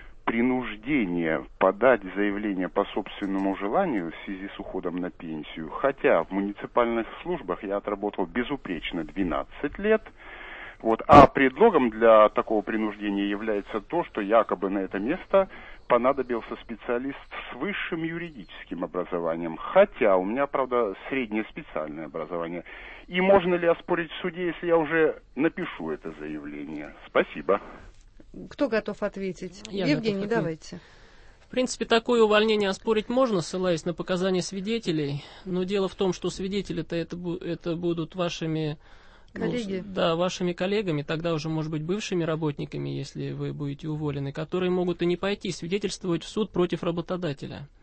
принуждение подать заявление по собственному желанию в связи с уходом на пенсию? Хотя в муниципальных службах я отработал безупречно двенадцать лет. Вот, а предлогом для такого принуждения является то, что якобы на это место понадобился специалист с высшим юридическим образованием. Хотя у меня, правда, среднее специальное образование. И можно ли оспорить в суде, если я уже напишу это заявление? Спасибо. Кто готов ответить? Я Евгений, готов давайте. В принципе, такое увольнение оспорить можно, ссылаясь на показания свидетелей. Но дело в том, что свидетели-то это, это будут вашими... Коллеги. Ну, да, вашими коллегами, тогда уже, может быть, бывшими работниками, если вы будете уволены, которые могут и не пойти свидетельствовать в суд против работодателя.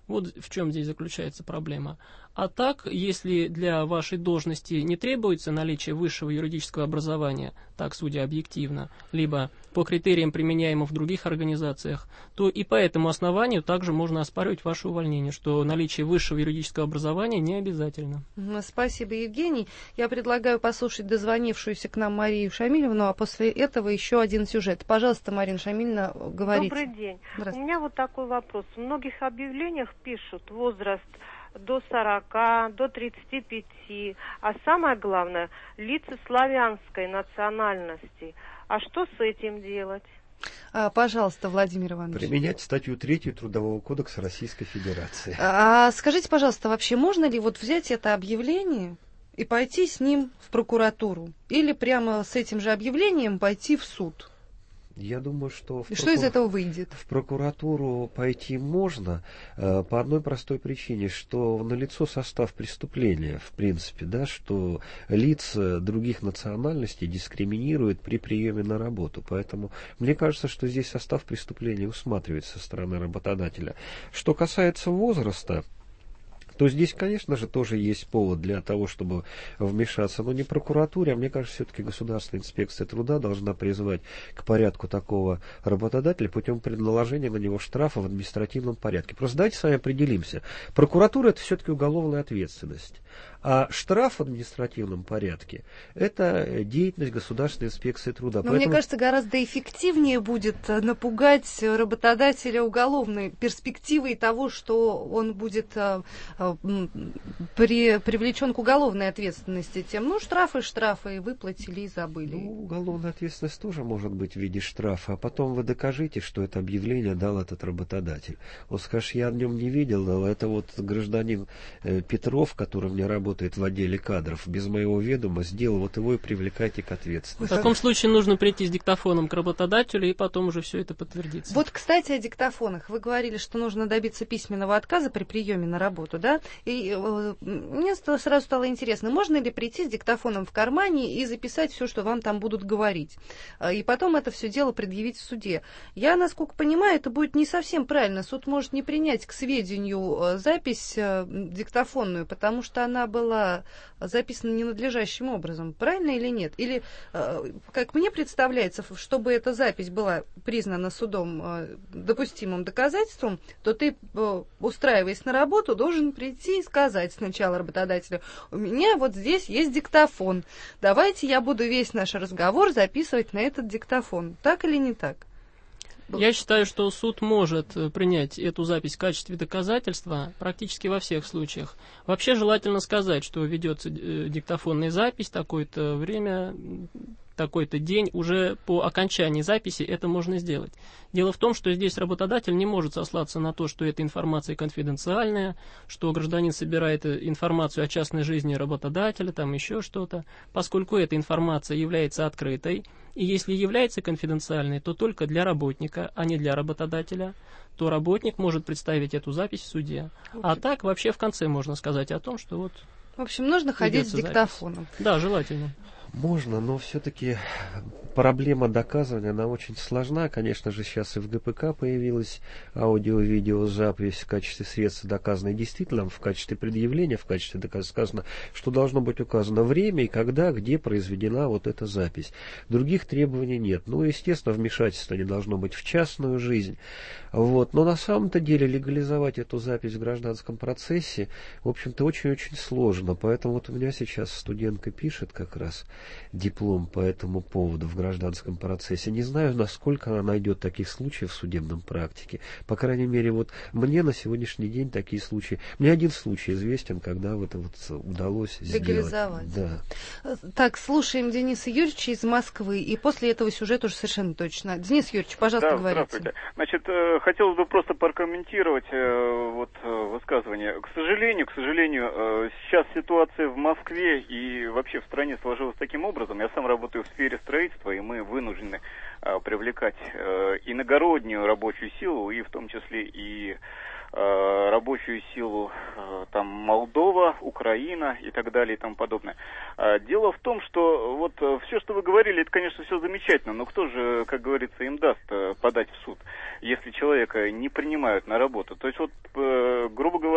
Вот в чем здесь заключается проблема. А так, если для вашей должности не требуется наличие высшего юридического образования, так судя объективно, либо по критериям, применяемым в других организациях, то и по этому основанию также можно оспаривать ваше увольнение, что наличие высшего юридического образования не обязательно. Спасибо, Евгений. Я предлагаю послушать дозвонившуюся к нам Марию Шамилевну, а после этого еще один сюжет. Пожалуйста, Марина Шамильевна, говорите. Добрый день. У меня вот такой вопрос. В многих объявлениях пишут возраст до сорока, до тридцати пяти, а самое главное, лица славянской национальности. А что с этим делать? А, пожалуйста, Владимир Иванович. Применять статью третью Трудового кодекса Российской Федерации. А, скажите, пожалуйста, вообще можно ли вот взять это объявление и пойти с ним в прокуратуру? Или прямо с этим же объявлением пойти в суд? Я думаю, что... В И прокур... что из этого выйдет? В прокуратуру пойти можно э, по одной простой причине, что налицо состав преступления, в принципе, да, что лица других национальностей дискриминируют при приеме на работу. Поэтому мне кажется, что здесь состав преступления усматривается со стороны работодателя. Что касается возраста, то здесь, конечно же, тоже есть повод для того, чтобы вмешаться, но не прокуратуре, а мне кажется, все-таки Государственная инспекция труда должна призвать к порядку такого работодателя путем наложения на него штрафа в административном порядке. Просто давайте с вами определимся. Прокуратура — это все-таки уголовная ответственность. А штраф в административном порядке – это деятельность Государственной инспекции труда. Но Поэтому... мне кажется, гораздо эффективнее будет напугать работодателя уголовной перспективой того, что он будет а, а, при, привлечен к уголовной ответственности. Тем, ну, штрафы, штрафы, выплатили и забыли. Ну, уголовная ответственность тоже может быть в виде штрафа, а потом вы докажите, что это объявление дал этот работодатель. Он скажет, я о нем не видел, но это вот гражданин э, Петров, который мне работает в отделе кадров, без моего ведома сделал, вот его и привлекайте к ответственности. В таком случае нужно прийти с диктофоном к работодателю, и потом уже все это подтвердится. Вот, кстати, о диктофонах. Вы говорили, что нужно добиться письменного отказа при приеме на работу, да? И э, мне сразу стало интересно, можно ли прийти с диктофоном в кармане и записать все, что вам там будут говорить, и потом это все дело предъявить в суде? Я, насколько понимаю, это будет не совсем правильно. Суд может не принять к сведению запись диктофонную, потому что она была записана ненадлежащим образом. Правильно или нет? Или, как мне представляется, чтобы эта запись была признана судом допустимым доказательством, то ты, устраиваясь на работу, должен прийти и сказать сначала работодателю: у меня вот здесь есть диктофон, давайте я буду весь наш разговор записывать на этот диктофон. Так или не так? Я считаю, что суд может принять эту запись в качестве доказательства практически во всех случаях. Вообще желательно сказать, что ведется диктофонная запись, такое-то время, такой-то день, уже по окончании записи это можно сделать. Дело в том, что здесь работодатель не может сослаться на то, что эта информация конфиденциальная, что гражданин собирает информацию о частной жизни работодателя, там еще что-то, поскольку эта информация является открытой, и если является конфиденциальной, то только для работника, а не для работодателя, то работник может представить эту запись в суде. А так вообще в конце можно сказать о том, что вот... В общем, нужно ходить с диктофоном. Запись. Да, желательно. Можно, но все-таки проблема доказывания, она очень сложна. Конечно же, сейчас и в гэ пэ ка появилась аудио-видеозапись в качестве средства доказанной. Действительно, в качестве предъявления, в качестве доказа сказано, что должно быть указано время и когда, где произведена вот эта запись. Других требований нет. Ну, естественно, вмешательство не должно быть в частную жизнь. Вот. Но на самом-то деле легализовать эту запись в гражданском процессе, в общем-то, очень-очень сложно. Поэтому вот у меня сейчас студентка пишет как раз диплом по этому поводу в гражданском процессе. Не знаю, насколько она найдет таких случаев в судебном практике. По крайней мере, вот мне на сегодняшний день такие случаи... Мне один случай известен, когда это вот удалось легализовать. Сделать. Да. Так, слушаем Дениса Юрьевича из Москвы, и после этого сюжет уже совершенно точно. Денис Юрьевич, пожалуйста, да, говорите. Здравствуйте. Значит, хотелось бы просто прокомментировать вот высказывание. К сожалению, к сожалению, сейчас ситуация в Москве и вообще в стране сложилась таким образом. Я сам работаю в сфере строительства, и мы вынуждены а, привлекать а, иногороднюю рабочую силу, и в том числе и а, рабочую силу а, там Молдова, Украина и так далее и тому подобное. А, дело в том, что вот все, что вы говорили, это, конечно, все замечательно, но кто же, как говорится, им даст а, подать в суд, если человека не принимают на работу? То есть вот, э, грубо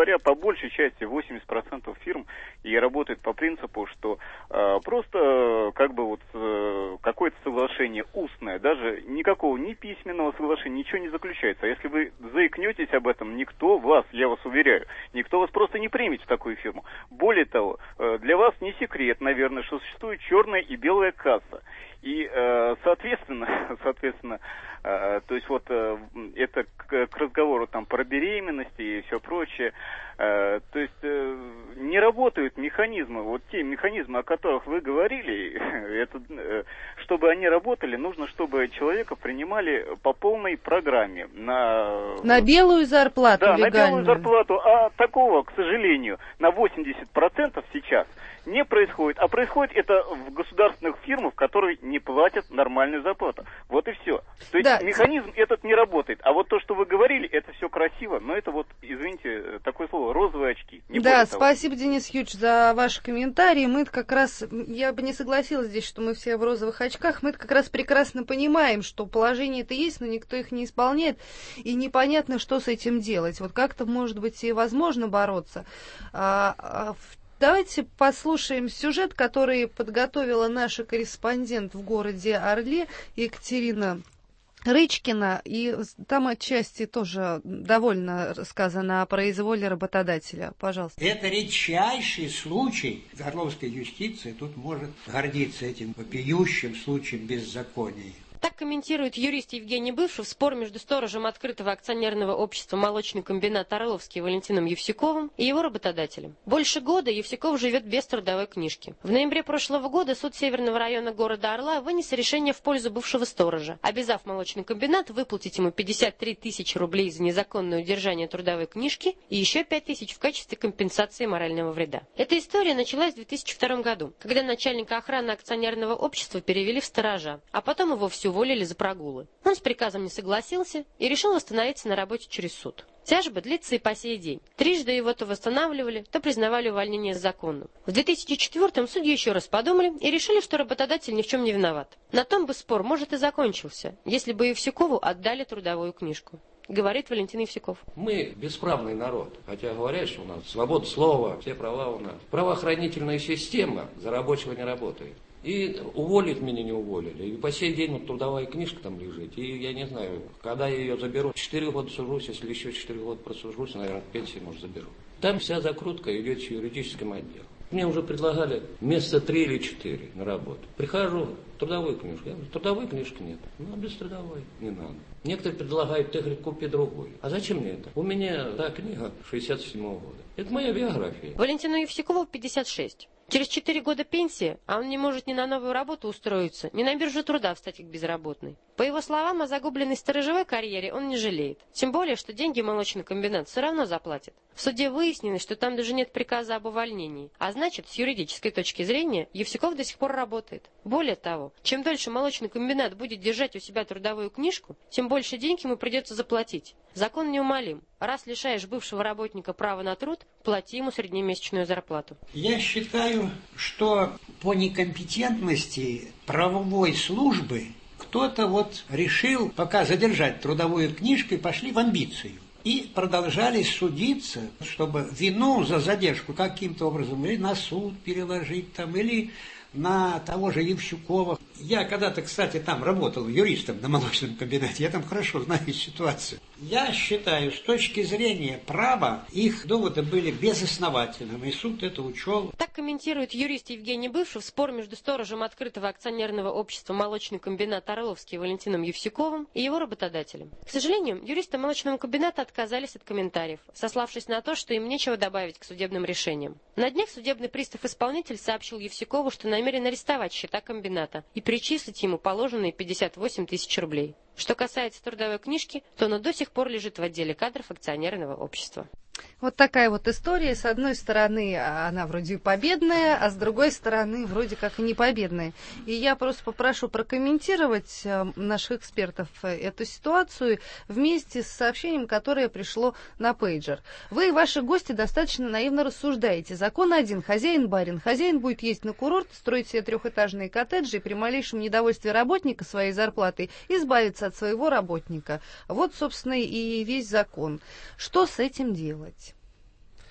говоря, по большей части восемьдесят процентов фирм и работают по принципу, что э, просто э, как бы вот э, какое-то соглашение устное, даже никакого ни письменного соглашения, ничего не заключается. А если вы заикнетесь об этом, никто вас, я вас уверяю, никто вас просто не примет в такую фирму. Более того, э, для вас не секрет, наверное, что существует черная и белая касса. И, э, соответственно, соответственно, э, то есть вот э, это к, к разговору там про беременность и все прочее, э, то есть э, не работают механизмы, вот те механизмы, о которых вы говорили, это, э, чтобы они работали, нужно, чтобы человека принимали по полной программе. На, на белую зарплату да, легальную. на белую зарплату, а такого, к сожалению, на восемьдесят процентов сейчас не происходит, а происходит это в государственных фирмах, которые не платят нормальную зарплату. Вот и все. То есть да. Механизм этот не работает. А вот то, что вы говорили, это все красиво, но это вот, извините, такое слово, розовые очки. Не да, спасибо, Денис Юрьевич, за ваши комментарии. Мы как раз, я бы не согласилась здесь, что мы все в розовых очках. Мы как раз прекрасно понимаем, что положение-то есть, но никто их не исполняет, и непонятно, что с этим делать. Вот как-то, может быть, и возможно бороться. А, а в Давайте послушаем сюжет, который подготовила наша корреспондент в городе Орле Екатерина Рычкина, и там отчасти тоже довольно рассказано о произволе работодателя. Пожалуйста. Это редчайший случай. Орловская юстиция тут может гордиться этим вопиющим случаем беззакония. Так комментирует юрист Евгений Бывшев спор между сторожем открытого акционерного общества «Молочный комбинат Орловский» Валентином Евсюковым и его работодателем. Больше года Евсюков живет без трудовой книжки. В ноябре прошлого года суд Северного района города Орла вынес решение в пользу бывшего сторожа, обязав молочный комбинат выплатить ему пятьдесят три тысячи рублей за незаконное удержание трудовой книжки и еще пять тысяч в качестве компенсации морального вреда. Эта история началась в две тысячи втором году, когда начальника охраны акционерного общества перевели в сторожа, а потом его всю уволили за прогулы. Он с приказом не согласился и решил восстановиться на работе через суд. Тяжба длится и по сей день. Трижды его то восстанавливали, то признавали увольнение законным. В две тысячи четвёртом судьи еще раз подумали и решили, что работодатель ни в чем не виноват. На том бы спор, может, и закончился, если бы Евсюкову отдали трудовую книжку. Говорит Валентин Евсюков. Мы бесправный народ, хотя говорят, что у нас свобода слова, все права у нас. Правоохранительная система за рабочего не работает. И уволить меня не уволили. И по сей день вот трудовая книжка там лежит. И я не знаю, когда я ее заберу. Четыре года сужусь, если еще четыре года просужусь, наверное, к пенсии, может, заберу. Там вся закрутка идет в юридическом отделе. Мне уже предлагали месяца три или четыре на работу. Прихожу, трудовую книжку. Я говорю, трудовой книжки нет. Ну, без трудовой не надо. Некоторые предлагают, ты, говорит, купи другую. А зачем мне это? У меня та книга шестьдесят седьмого года. Это моя биография. Валентину Евсюкову пятьдесят шесть. Через четыре года пенсии, а он не может ни на новую работу устроиться, ни на биржу труда встать как безработный. По его словам, о загубленной сторожевой карьере он не жалеет. Тем более, что деньги молочный комбинат все равно заплатит. В суде выяснилось, что там даже нет приказа об увольнении. А значит, с юридической точки зрения, Евсюков до сих пор работает. Более того, чем дольше молочный комбинат будет держать у себя трудовую книжку, тем больше денег ему придется заплатить. Закон неумолим. Раз лишаешь бывшего работника права на труд, плати ему среднемесячную зарплату. Я считаю, что по некомпетентности правовой службы кто-то вот решил пока задержать трудовую книжку и пошли в амбицию. И продолжали судиться, чтобы вину за задержку каким-то образом или на суд переложить там, или на того же Евсюкова. Я когда-то, кстати, там работал юристом на молочном комбинате, я там хорошо знаю ситуацию. Я считаю, с точки зрения права, их доводы были безосновательными, и суд это учел. Так комментирует юрист Евгений Бывшев спор между сторожем открытого акционерного общества «Молочный комбинат Орловский» Валентином Евсюковым и его работодателем. К сожалению, юристы молочного комбината отказались от комментариев, сославшись на то, что им нечего добавить к судебным решениям. На днях судебный пристав-исполнитель сообщил Евсюкову, что намерен арестовать счета комбината и перечислить ему положенные пятьдесят восемь тысяч рублей. Что касается трудовой книжки, то она до сих пор лежит в отделе кадров акционерного общества. Вот такая вот история. С одной стороны, она вроде победная, а с другой стороны, вроде как и не победная. И я просто попрошу прокомментировать наших экспертов эту ситуацию вместе с сообщением, которое пришло на пейджер. Вы и ваши гости достаточно наивно рассуждаете. Закон один. Хозяин-барин. Хозяин будет ездить на курорт, строить себе трехэтажные коттеджи и при малейшем недовольстве работника своей зарплатой избавиться от своего работника. Вот, собственно, и весь закон. Что с этим делать?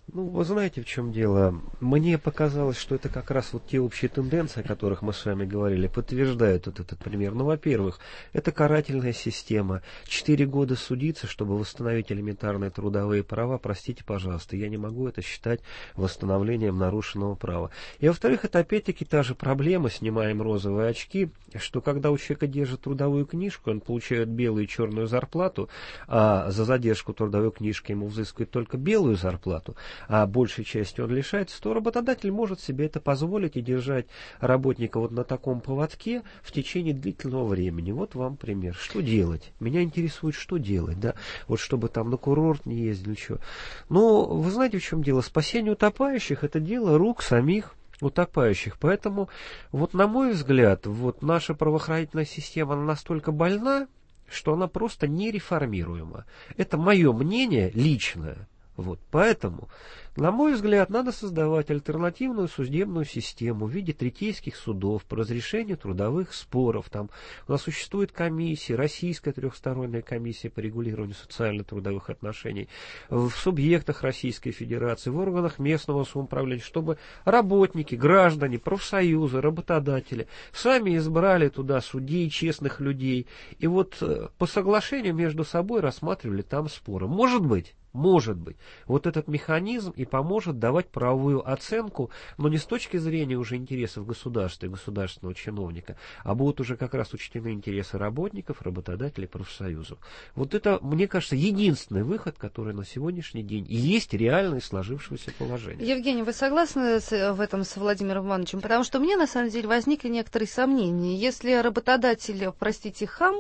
Ну, вы знаете, в чем дело? Мне показалось, что это как раз вот те общие тенденции, о которых мы с вами говорили, подтверждают вот этот пример. Ну, во-первых, это карательная система. Четыре года судиться, чтобы восстановить элементарные трудовые права, простите, пожалуйста, я не могу это считать восстановлением нарушенного права. И, во-вторых, это опять-таки та же проблема, снимаем розовые очки, что когда у человека держит трудовую книжку, он получает белую и черную зарплату, а за задержку трудовой книжки ему взыскивают только белую зарплату, а большей части он лишается, то работодатель может себе это позволить и держать работника вот на таком поводке в течение длительного времени. Вот вам пример. Что делать? Меня интересует, что делать, да? Вот чтобы там на курорт не ездили, что. Но вы знаете, в чем дело? Спасение утопающих — это дело рук самих утопающих. Поэтому, вот на мой взгляд, вот наша правоохранительная система она настолько больна, что она просто нереформируема. Это мое мнение личное. Вот, поэтому, на мой взгляд, надо создавать альтернативную судебную систему в виде третейских судов по разрешению трудовых споров. Там у нас существует комиссия, Российская трехсторонняя комиссия по регулированию социально-трудовых отношений, в субъектах Российской Федерации, в органах местного самоуправления, чтобы работники, граждане, профсоюзы, работодатели сами избрали туда судей, честных людей, и вот по соглашению между собой рассматривали там споры. Может быть, Может быть, вот этот механизм и поможет давать правовую оценку, но не с точки зрения уже интересов государства и государственного чиновника, а будут уже как раз учтены интересы работников, работодателей, профсоюзов. Вот это, мне кажется, единственный выход, который на сегодняшний день есть реальное сложившееся положение. Евгений, вы согласны с, в этом с Владимиром Ивановичем? Потому что мне, на самом деле, возникли некоторые сомнения. Если работодатель, простите, хам,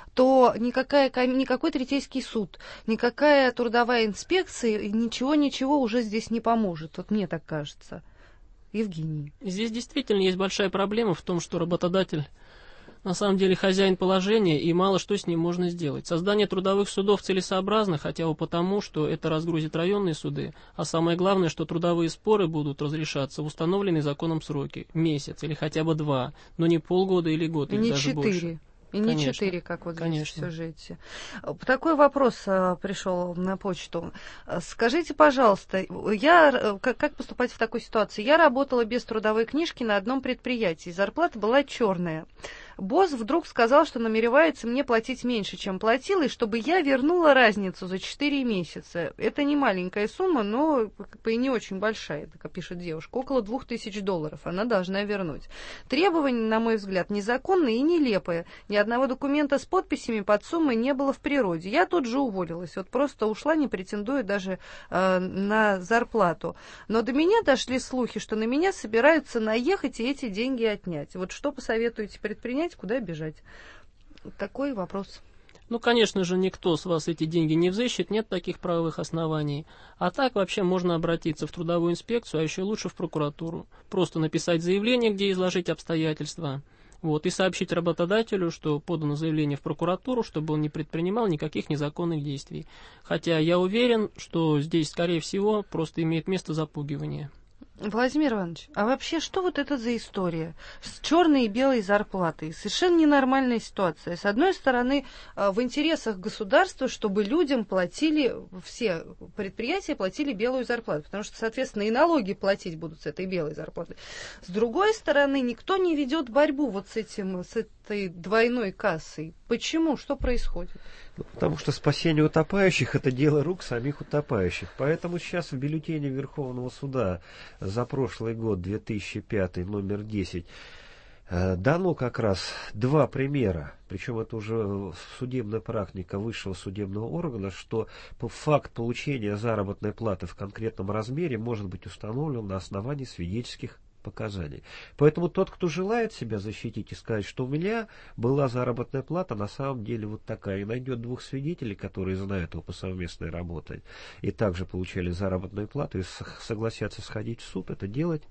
то никакая, никакой третейский суд, никакая трудовая инспекция, ничего-ничего уже здесь не поможет. Вот мне так кажется. Евгений. Здесь действительно есть большая проблема в том, что работодатель на самом деле хозяин положения, и мало что с ним можно сделать. Создание трудовых судов целесообразно, хотя бы потому, что это разгрузит районные суды, а самое главное, что трудовые споры будут разрешаться в установленные законом сроки, месяц или хотя бы два, но не полгода или год, или не даже четыре. больше. И не Конечно. четыре, как вот здесь в сюжете. Такой вопрос а, пришел на почту. Скажите, пожалуйста, я, как, как поступать в такой ситуации? Я работала без трудовой книжки на одном предприятии, зарплата была черная. Босс вдруг сказал, что намеревается мне платить меньше, чем платил, и чтобы я вернула разницу за четыре месяца. Это не маленькая сумма, но и не очень большая, так пишет девушка. Около двух тысяч долларов она должна вернуть. Требование, на мой взгляд, незаконное и нелепое. Ни одного документа с подписями под суммой не было в природе. Я тут же уволилась. Вот просто ушла, не претендуя даже э, на зарплату. Но до меня дошли слухи, что на меня собираются наехать и эти деньги отнять. Вот что посоветуете предпринять? Куда бежать? Такой вопрос. Ну, конечно же, никто с вас эти деньги не взыщет, нет таких правовых оснований. А так вообще можно обратиться в трудовую инспекцию, а еще лучше в прокуратуру. Просто написать заявление, где изложить обстоятельства. Вот, и сообщить работодателю, что подано заявление в прокуратуру, чтобы он не предпринимал никаких незаконных действий. Хотя я уверен, что здесь, скорее всего, просто имеет место запугивание. Владимир Иванович, а вообще что вот это за история с черной и белой зарплатой? Совершенно ненормальная ситуация. С одной стороны, в интересах государства, чтобы людям платили, все предприятия платили белую зарплату, потому что, соответственно, и налоги платить будут с этой белой зарплаты. С другой стороны, никто не ведет борьбу вот с этим, с этой двойной кассой. Почему? Что происходит? Ну, потому что спасение утопающих – это дело рук самих утопающих. Поэтому сейчас в бюллетене Верховного суда за прошлый год, две тысячи пятый, номер десять, дано как раз два примера. Причем это уже судебная практика высшего судебного органа, что факт получения заработной платы в конкретном размере может быть установлен на основании свидетельских показаний. Поэтому тот, кто желает себя защитить и сказать, что у меня была заработная плата, на самом деле вот такая, и найдет двух свидетелей, которые знают его по совместной работе, и также получали заработную плату, и согласятся сходить в суд, это делать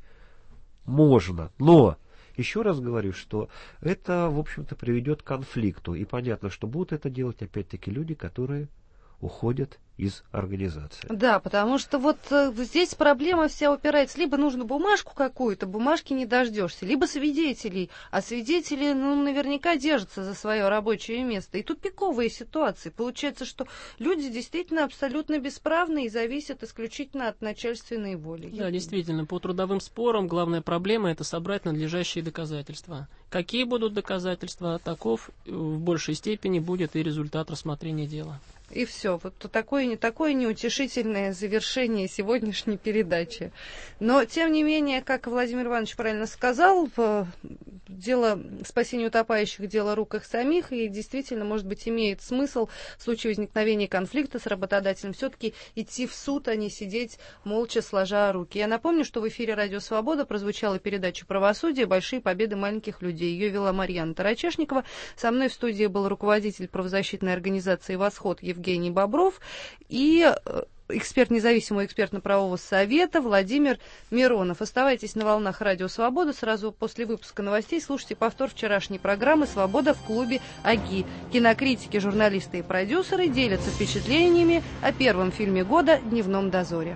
можно. Но еще раз говорю, что это, в общем-то, приведет к конфликту. И понятно, что будут это делать, опять-таки, люди, которые уходят из организации. Да, потому что вот э, здесь проблема вся упирается. Либо нужно бумажку какую-то, бумажки не дождешься, либо свидетелей. А свидетели, ну, наверняка держатся за свое рабочее место. И тупиковые ситуации. Получается, что люди действительно абсолютно бесправны и зависят исключительно от начальственной воли. Да, действительно, по трудовым спорам главная проблема – это собрать надлежащие доказательства. Какие будут доказательства, таков в большей степени будет и результат рассмотрения дела. И все. Вот такое, такое неутешительное завершение сегодняшней передачи. Но, тем не менее, как Владимир Иванович правильно сказал, дело спасения утопающих – дело рук их самих, и действительно, может быть, имеет смысл в случае возникновения конфликта с работодателем все-таки идти в суд, а не сидеть молча сложа руки. Я напомню, что в эфире «Радио Свобода» прозвучала передача «Правосудие. Большие победы маленьких людей». Ее вела Марьяна Тарачешникова. Со мной в студии был руководитель правозащитной организации «Восход» Евгений Евгений Бобров и эксперт независимого экспертно-правового совета Владимир Миронов. Оставайтесь на волнах Радио Свобода. Сразу после выпуска новостей слушайте повтор вчерашней программы «Свобода» в клубе АГИ. Кинокритики, журналисты и продюсеры делятся впечатлениями о первом фильме года «Дневном дозоре».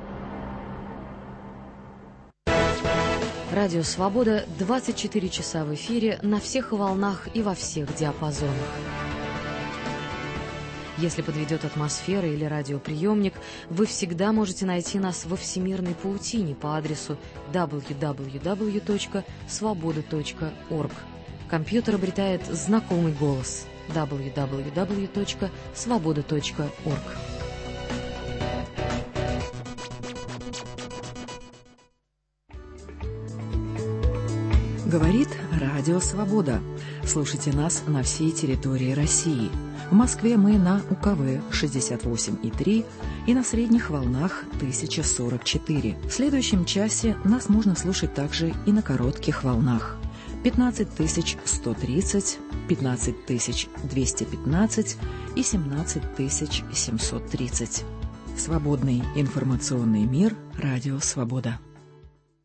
Радио Свобода двадцать четыре часа в эфире на всех волнах и во всех диапазонах. Если подведет атмосфера или радиоприемник, вы всегда можете найти нас во всемирной паутине по адресу дабл ю дабл ю дабл ю точка свобода точка орг. Компьютер обретает знакомый голос дабл ю дабл ю дабл ю точка свобода точка орг. Говорит Радио Свобода. Слушайте нас на всей территории России. В Москве мы на У Ка Вэ шестьдесят восемь и три и на средних волнах тысяча сорок четыре. В следующем часе нас можно слушать также и на коротких волнах. пятнадцать тысяч сто тридцать, пятнадцать тысяч двести пятнадцать и семнадцать тысяч семьсот тридцать. Свободный информационный мир. Радио Свобода.